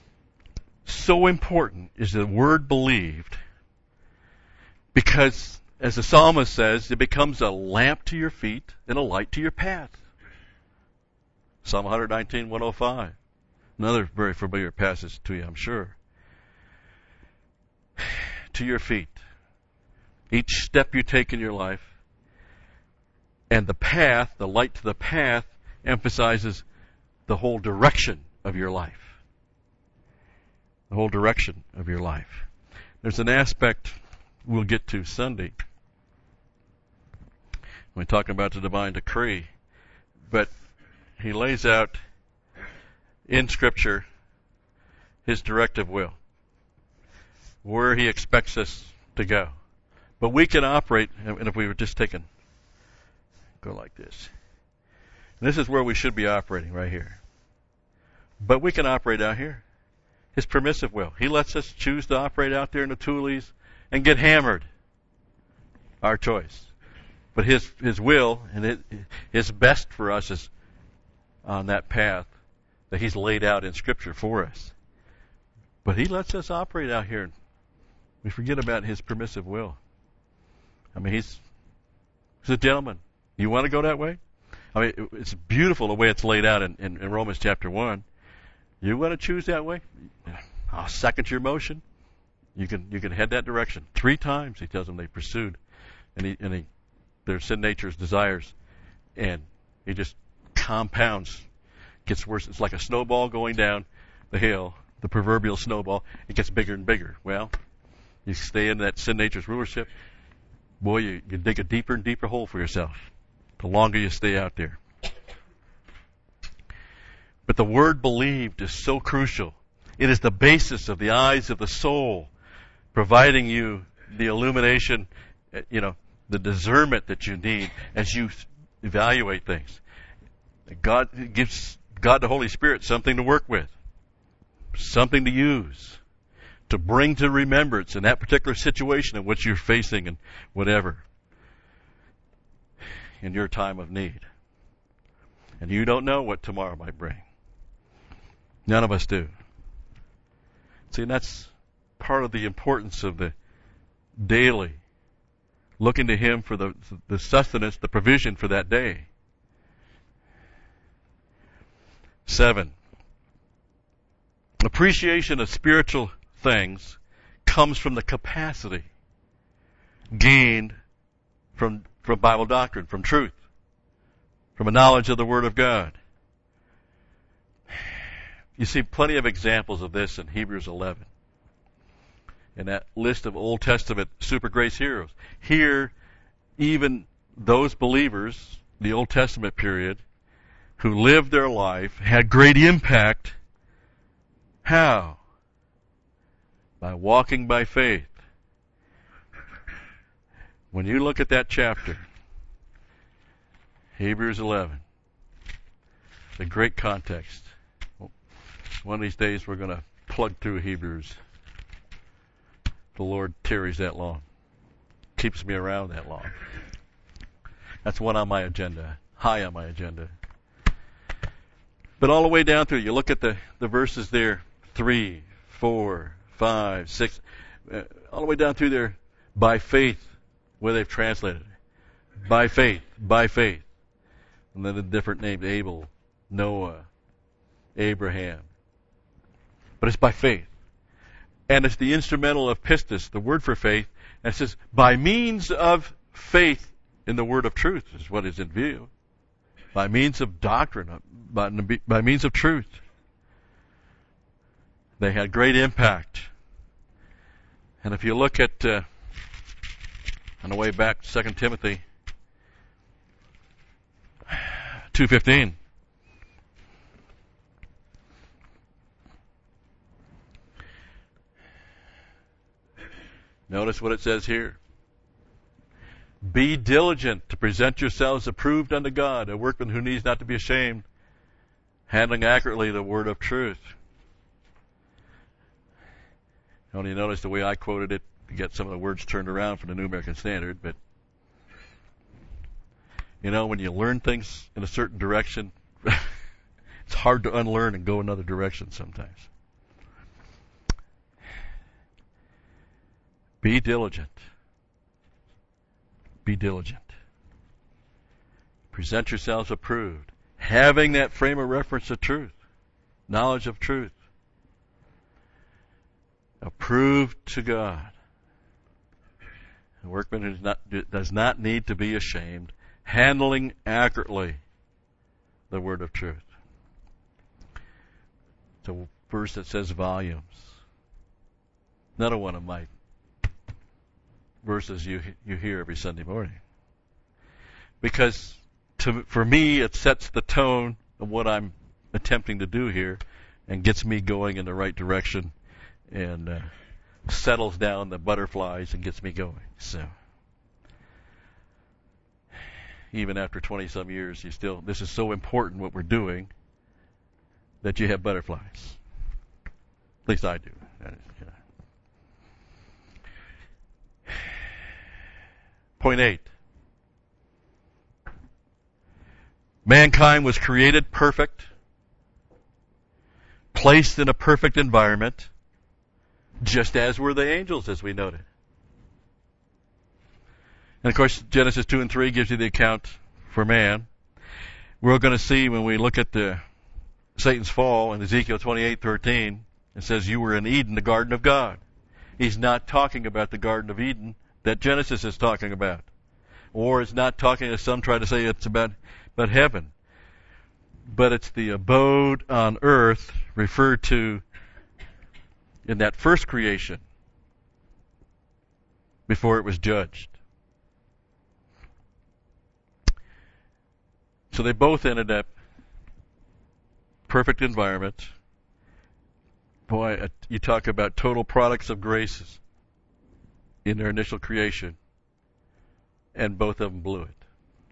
so important is the word believed, because as the psalmist says, it becomes a lamp to your feet and a light to your path. Psalm 119, 105. Another very familiar passage to you, I'm sure. To your feet. Each step you take in your life. And the path, the light to the path, emphasizes the whole direction of your life. The whole direction of your life. There's an aspect we'll get to Sunday when talking about the divine decree. But he lays out in Scripture his directive will, where he expects us to go. But we can operate, and if we were just taking, go like this. And this is where we should be operating, right here. But we can operate out here. His permissive will. He lets us choose to operate out there in the Tules and get hammered. Our choice. But his will and his best for us is on that path that he's laid out in Scripture for us. But he lets us operate out here. We forget about his permissive will. I mean, he's a gentleman. You want to go that way? I mean, it's beautiful the way it's laid out in Romans chapter 1. You want to choose that way? I'll second your motion. You can head that direction. 3 times he tells them they pursued, and their sin nature's desires, and he just compounds, gets worse. It's like a snowball going down the hill, the proverbial snowball. It gets bigger and bigger. Well, you stay in that sin nature's rulership, boy, you dig a deeper and deeper hole for yourself the longer you stay out there. But the word believed is so crucial. It is the basis of the eyes of the soul, providing you the illumination, the discernment that you need as you evaluate things. God gives God the Holy Spirit something to work with, something to use, to bring to remembrance in that particular situation in which you're facing and whatever in your time of need. And you don't know what tomorrow might bring. None of us do. See, and that's part of the importance of the daily looking to him for the sustenance, the provision for that day. 7. Appreciation of spiritual things comes from the capacity gained from Bible doctrine, from truth, from a knowledge of the Word of God. You see plenty of examples of this in Hebrews 11. In that list of Old Testament super grace heroes. Here, even those believers, the Old Testament period, who lived their life, had great impact. How? By walking by faith. When you look at that chapter, Hebrews 11, the great context. One of these days we're going to plug through Hebrews. The Lord tarries that long. Keeps me around that long. That's one on my agenda. High on my agenda. But all the way down through, you look at the verses there, 3, 4, 5, 6, all the way down through there, by faith, where they've translated it. By faith, by faith. And then the different names, Abel, Noah, Abraham. But it's by faith. And it's the instrumental of pistis, the word for faith. And it says, by means of faith in the word of truth is what is in view. By means of doctrine, by means of truth. They had great impact. And if you look at, on the way back, 2 Timothy 2:15. Notice what it says here. Be diligent to present yourselves approved unto God, a workman who needs not to be ashamed, handling accurately the word of truth. Only notice the way I quoted it to get some of the words turned around from the New American Standard, but when you learn things in a certain direction, it's hard to unlearn and go another direction sometimes. Be diligent. be diligent. Present yourselves approved, having that frame of reference of truth, knowledge of truth. Approved to God. A workman who does not need to be ashamed, handling accurately the word of truth. It's a verse that says volumes. Another one of my verses you hear every Sunday morning. Because for me, it sets the tone of what I'm attempting to do here and gets me going in the right direction and settles down the butterflies and gets me going. So even after 20 some years, this is so important what we're doing that you have butterflies. At least I do. Point 8. Mankind was created perfect, placed in a perfect environment, just as were the angels, as we noted. And of course, Genesis 2 and 3 gives you the account for man. We're going to see when we look at Satan's fall in Ezekiel 28:13, it says, you were in Eden, the garden of God. He's not talking about the Garden of Eden that Genesis is talking about. Or it's not talking, as some try to say, it's about heaven. But it's the abode on earth referred to in that first creation before it was judged. So they both ended up perfect environment. Boy, you talk about total products of grace in their initial creation, and both of them blew it.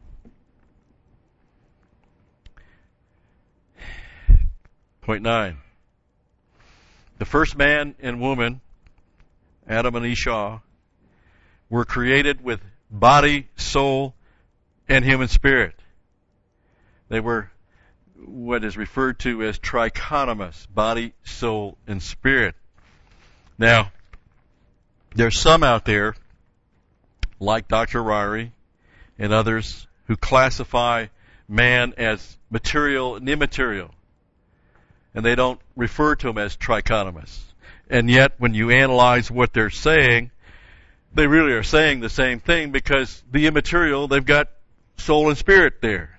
Point 9. The first man and woman, Adam and Esau, were created with body, soul, and human spirit. They were what is referred to as trichotomous, body, soul, and spirit. Now, there's some out there, like Dr. Ryrie and others, who classify man as material and immaterial. And they don't refer to him as trichotomous. And yet, when you analyze what they're saying, they really are saying the same thing, because the immaterial, they've got soul and spirit there.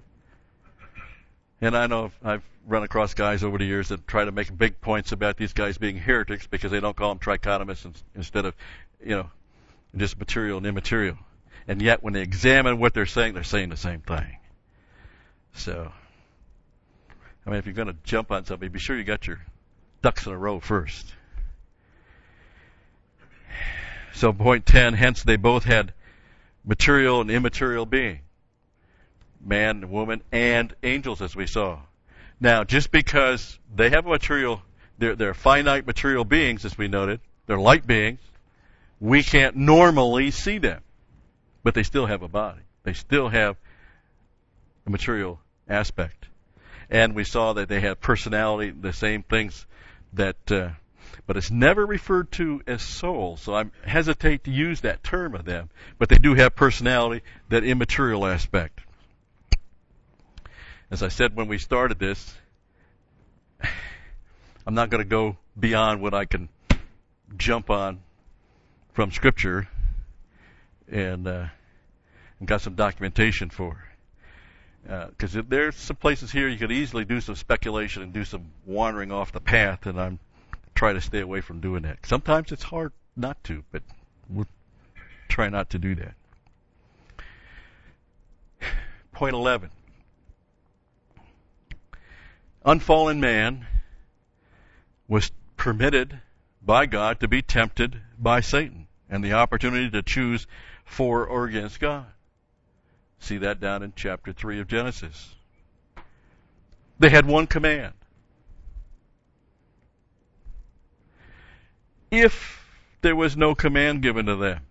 And I know I've run across guys over the years that try to make big points about these guys being heretics because they don't call them trichotomous instead of, just material and immaterial. And yet, when they examine what they're saying the same thing. So, if you're going to jump on somebody, be sure you got your ducks in a row first. So point 10, hence they both had material and immaterial being. Man and woman and angels, as we saw. Now, just because they have material, they're finite material beings, as we noted, they're light beings, we can't normally see them. But they still have a body. They still have a material aspect. And we saw that they have personality, the same things that, but it's never referred to as soul. So I hesitate to use that term of them. But they do have personality, that immaterial aspect. As I said when we started this, I'm not going to go beyond what I can jump on from Scripture and got some documentation for. Because there's some places here you could easily do some speculation and do some wandering off the path, and I'm trying to stay away from doing that. Sometimes it's hard not to, but we'll try not to do that. Point 11. Unfallen man was permitted by God to be tempted by Satan, and the opportunity to choose for or against God. See that down in chapter 3 of Genesis. They had one command. If there was no command given to them,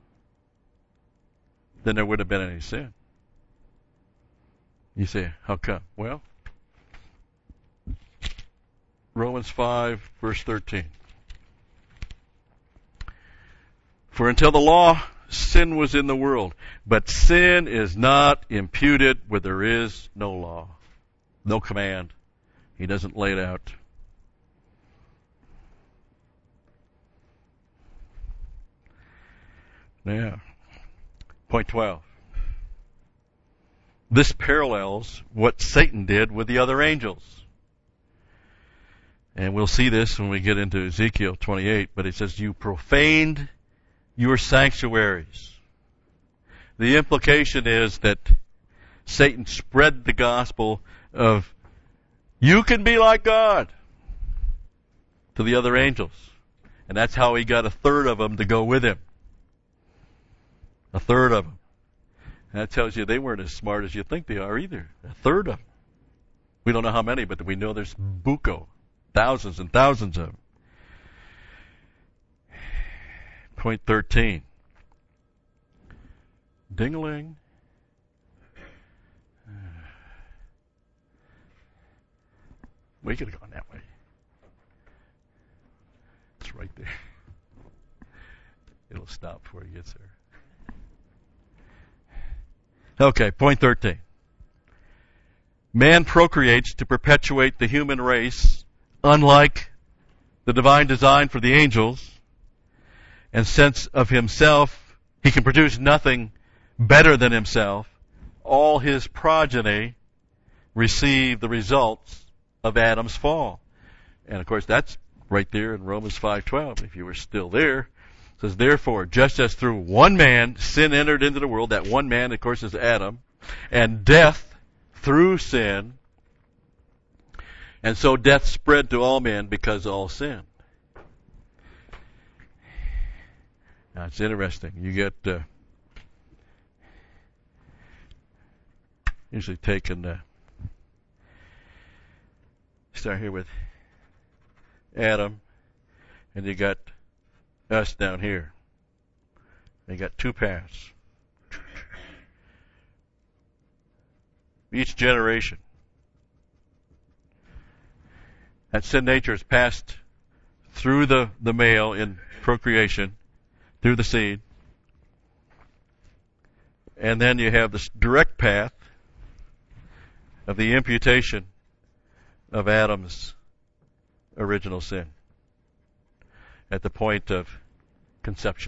then there would have been any sin. You say, how come? Well, Romans 5, verse 13. For until the law, sin was in the world, but sin is not imputed where there is no law, no command. He doesn't lay it out. Yeah. Point 12. This parallels what Satan did with the other angels. And we'll see this when we get into Ezekiel 28, but it says, you profaned your sanctuaries. The implication is that Satan spread the gospel of, you can be like God, to the other angels. And that's how he got a third of them to go with him. A third of them. And that tells you they weren't as smart as you think they are either. A third of them. We don't know how many, but we know there's buco. Thousands and thousands of them. Point 13. Ding-a-ling. We could have gone that way. It's right there. It'll stop before he gets there. Okay, point 13. Man procreates to perpetuate the human race, unlike the divine design for the angels, and since of himself he can produce nothing better than himself, all his progeny receive the results of Adam's fall. And of course that's right there in Romans 5:12, if you were still there. It says, therefore, just as through one man sin entered into the world, that one man, of course, is Adam, and death through sin, and so death spread to all men because all sinned. Now it's interesting. You get usually taken. Start here with Adam, and you got us down here. You got two paths. Each generation. That sin nature is passed through the male in procreation, through the seed. And then you have this direct path of the imputation of Adam's original sin at the point of conception.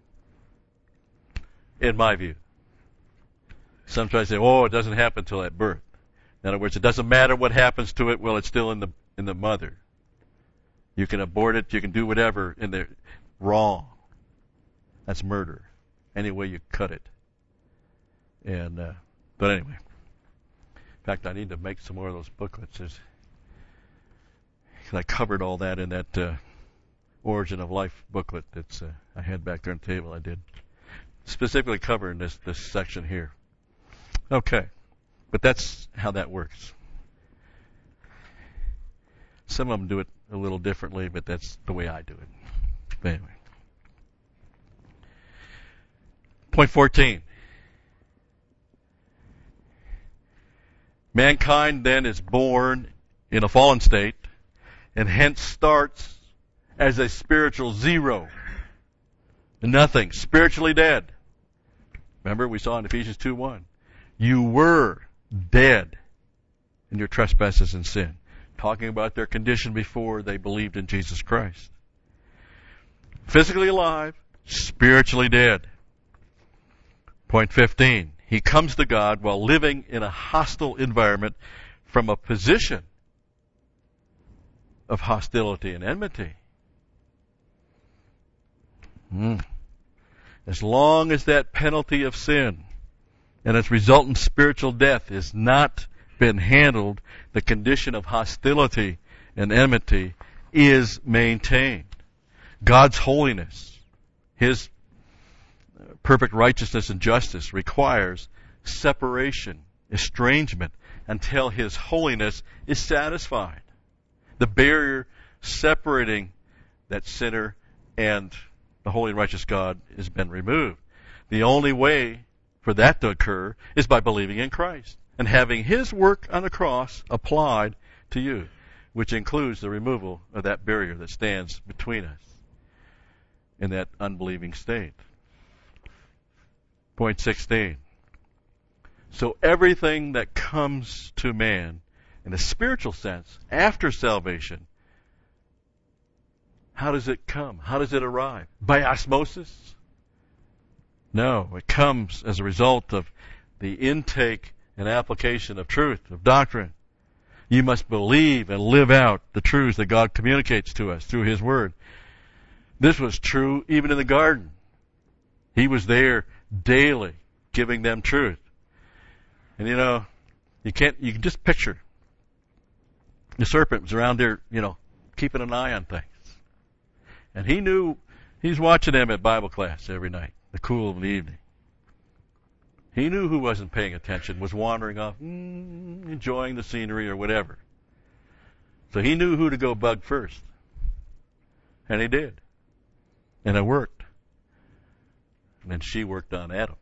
In my view. Some try to say, oh, it doesn't happen until at birth. In other words, it doesn't matter what happens to it while it's still in the mother. You can abort it, you can do whatever, and they're wrong. That's murder. Any way you cut it. And but anyway. In fact, I need to make some more of those booklets. I covered all that in that Origin of Life booklet that's I had back there on the table. I did specifically covering this section here. Okay, but that's how that works. Some of them do it a little differently, but that's the way I do it. But anyway. Point 14. Mankind then is born in a fallen state and hence starts as a spiritual zero. Nothing. Spiritually dead. Remember, we saw in Ephesians 2:1. You were dead in your trespasses and sin. Talking about their condition before they believed in Jesus Christ. Physically alive, spiritually dead. Point 15. He comes to God while living in a hostile environment from a position of hostility and enmity. As long as that penalty of sin and its resultant spiritual death has not been handled, the condition of hostility and enmity is maintained. God's holiness, His perfect righteousness and justice requires separation, estrangement, until His holiness is satisfied. The barrier separating that sinner and the holy and righteous God has been removed. The only way for that to occur is by believing in Christ and having His work on the cross applied to you, which includes the removal of that barrier that stands between us in that unbelieving state. Point 16. So everything that comes to man in a spiritual sense after salvation, how does it come? How does it arrive? By osmosis? No, it comes as a result of the intake and application of truth, of doctrine. You must believe and live out the truths that God communicates to us through His Word. This was true even in the garden. He was there daily giving them truth. And you can just picture the serpent was around there, keeping an eye on things. And he knew he's watching them at Bible class every night, the cool of the evening. He knew who wasn't paying attention, was wandering off, enjoying the scenery or whatever. So he knew who to go bug first. And he did. And it worked. And then she worked on Adam.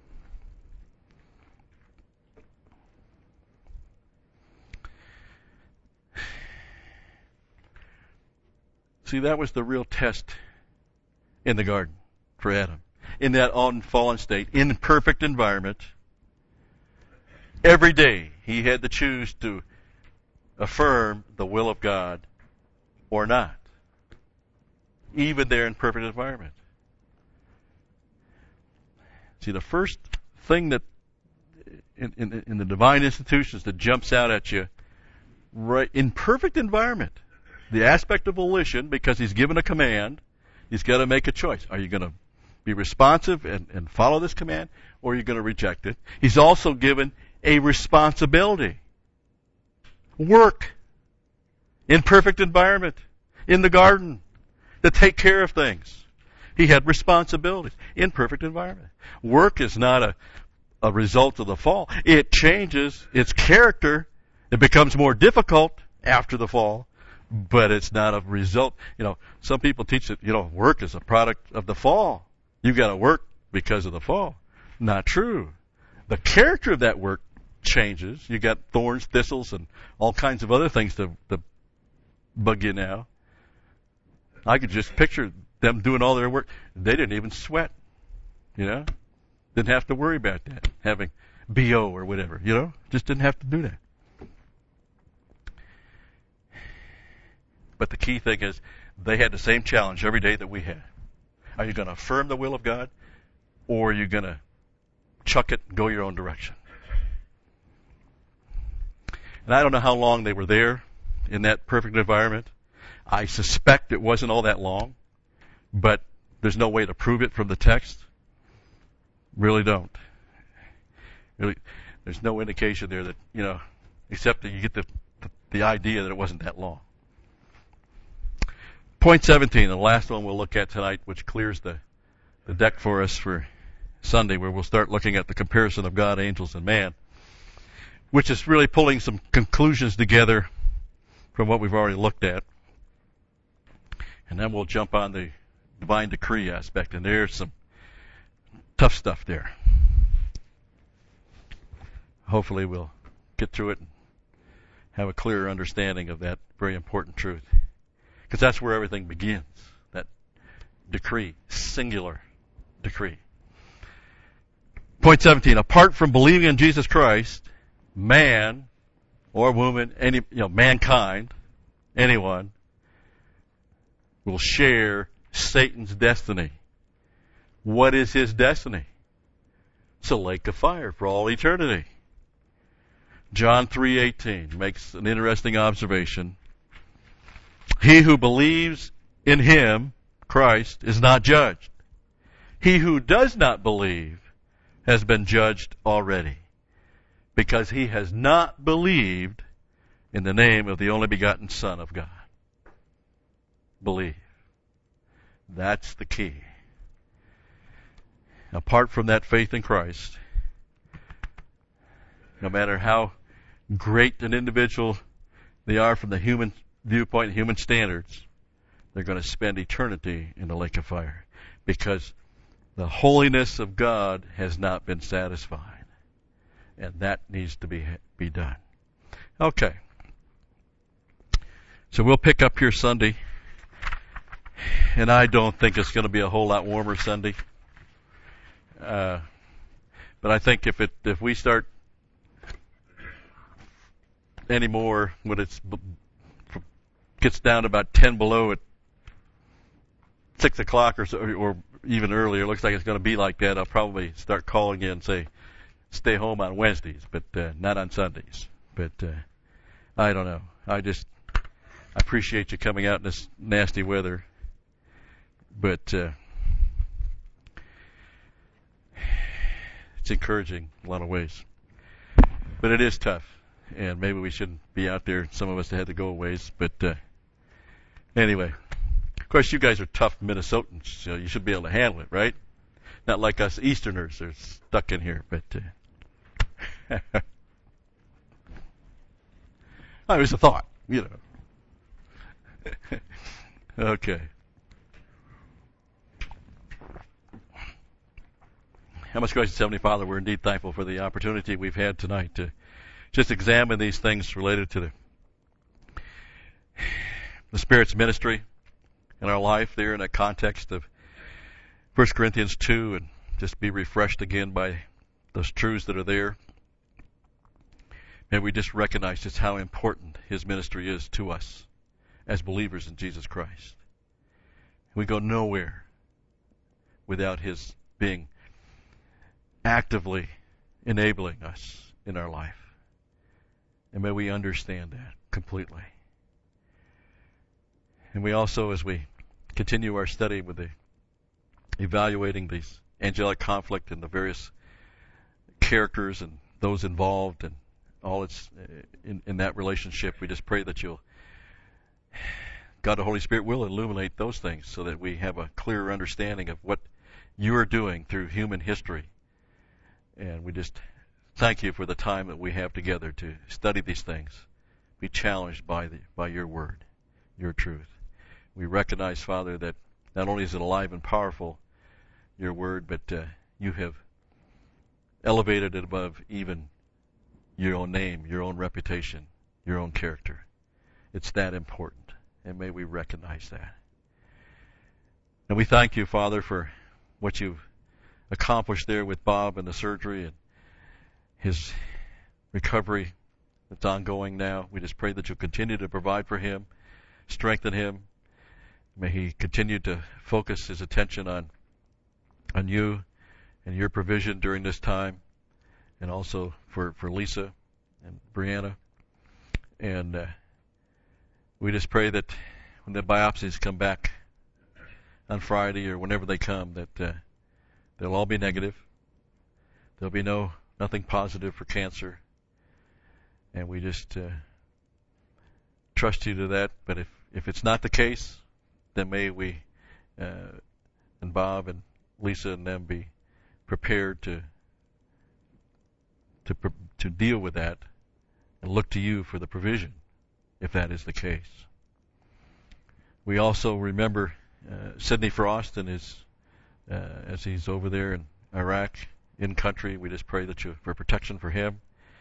See, that was the real test in the garden for Adam. In that unfallen state, in perfect environment, every day he had to choose to affirm the will of God or not. Even there in perfect environment. See, the first thing that in the divine institutions that jumps out at you, right in perfect environment, the aspect of volition, because he's given a command, he's got to make a choice. Are you going to be responsive and follow this command, or are you going to reject it? He's also given a responsibility. Work in perfect environment, in the garden, to take care of things. He had responsibilities in perfect environment. Work is not a result of the fall. It changes its character. It becomes more difficult after the fall, but it's not a result. Some people teach that, work is a product of the fall. You've got to work because of the fall. Not true. The character of that work changes. You got thorns, thistles, and all kinds of other things to bug you now. I could just picture them doing all their work. They didn't even sweat. Didn't have to worry about that. Having BO or whatever, just didn't have to do that. But the key thing is they had the same challenge every day that we had. Are you going to affirm the will of God, or are you going to chuck it and go your own direction? And I don't know how long they were there in that perfect environment. I suspect it wasn't all that long, but there's no way to prove it from the text. Really don't. Really, there's no indication there that, except that you get the idea that it wasn't that long. Point 17, the last one we'll look at tonight, which clears the deck for us for Sunday, where we'll start looking at the comparison of God, angels, and man, which is really pulling some conclusions together from what we've already looked at. And then we'll jump on the divine decree aspect, and there's some tough stuff there. Hopefully we'll get through it and have a clearer understanding of that very important truth. Because that's where everything begins, that decree, singular decree. Point 17, apart from believing in Jesus Christ, man or woman, mankind, anyone, will share Satan's destiny. What is his destiny? It's a lake of fire for all eternity. John 3:18 makes an interesting observation. He who believes in him, Christ, is not judged. He who does not believe has been judged already, because he has not believed in the name of the only begotten Son of God. Believe. That's the key. Apart from that faith in Christ, no matter how great an individual they are from the human viewpoint, human standards, they're going to spend eternity in the lake of fire, because the holiness of God has not been satisfied, and that needs to be done. Okay, so we'll pick up here Sunday, and I don't think it's going to be a whole lot warmer Sunday. But I think if we start anymore when it gets down to about 10 below at 6 o'clock or so, or even earlier, it looks like it's going to be like that, I'll probably start calling in and say, stay home on Wednesdays, but not on Sundays. But I don't know. I appreciate you coming out in this nasty weather. But it's encouraging in a lot of ways. But it is tough. And maybe we shouldn't be out there. Some of us had to go a ways. But anyway, of course, you guys are tough Minnesotans, so you should be able to handle it, right? Not like us Easterners are stuck in here. But it was a thought, you know. Okay. How much gracious Heavenly Father, we're indeed thankful for the opportunity we've had tonight to just examine these things related to the Spirit's ministry in our life there in that context of 1 Corinthians 2, and just be refreshed again by those truths that are there. And we just recognize just how important His ministry is to us as believers in Jesus Christ. We go nowhere without His being actively enabling us in our life. And may we understand that completely. And we also, as we continue our study with evaluating these angelic conflict and the various characters and those involved and all it's in that relationship, we just pray that God the Holy Spirit will illuminate those things so that we have a clearer understanding of what you are doing through human history. And we just thank you for the time that we have together to study these things, be challenged by your word, your truth. We recognize, Father, that not only is it alive and powerful, your word, but you have elevated it above even your own name, your own reputation, your own character. It's that important, and may we recognize that. And we thank you, Father, for what you've accomplished there with Bob and the surgery and his recovery that's ongoing now. We just pray that you'll continue to provide for him, strengthen him. May he continue to focus his attention on you and your provision during this time, and also for Lisa and Brianna. And we just pray that when the biopsies come back on Friday or whenever they come, that they'll all be negative. There'll be nothing positive for cancer. And we just trust you to that. But if it's not the case, then may we and Bob and Lisa and them be prepared to deal with that and look to you for the provision, if that is the case. We also remember Sidney Frost and his as he's over there in Iraq, in country. We just pray that you for protection for him,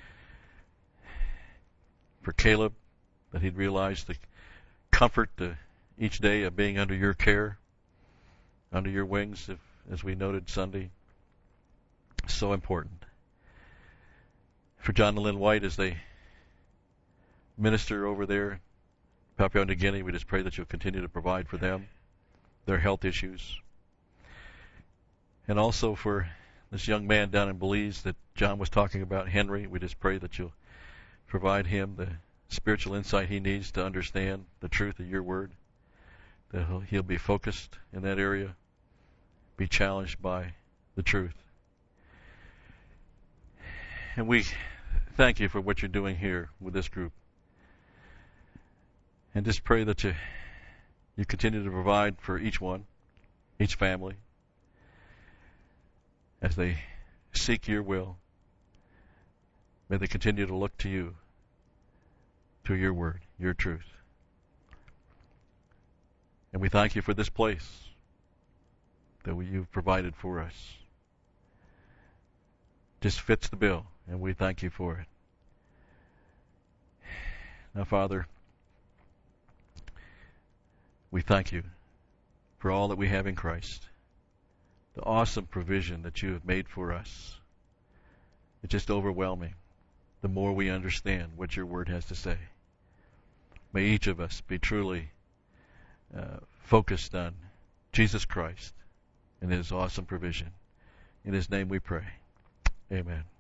for Caleb, that he'd realize the comfort each day of being under your care, under your wings, as we noted Sunday. So important. For John and Lynn White as they minister over there in Papua New Guinea, we just pray that you'll continue to provide for them, their health issues. And also for this young man down in Belize that John was talking about, Henry, we just pray that you'll provide him the spiritual insight he needs to understand the truth of your word, that he'll be focused in that area, be challenged by the truth. And we thank you for what you're doing here with this group. And just pray that you continue to provide for each one, each family, as they seek your will. May they continue to look to you, to your word, your truth. And we thank you for this place that you've provided for us. Just fits the bill, and we thank you for it. Now, Father, we thank you for all that we have in Christ, the awesome provision that you have made for us, It's just overwhelming the more we understand what your word has to say. May each of us be truly focused on Jesus Christ and his awesome provision. In his name we pray. Amen.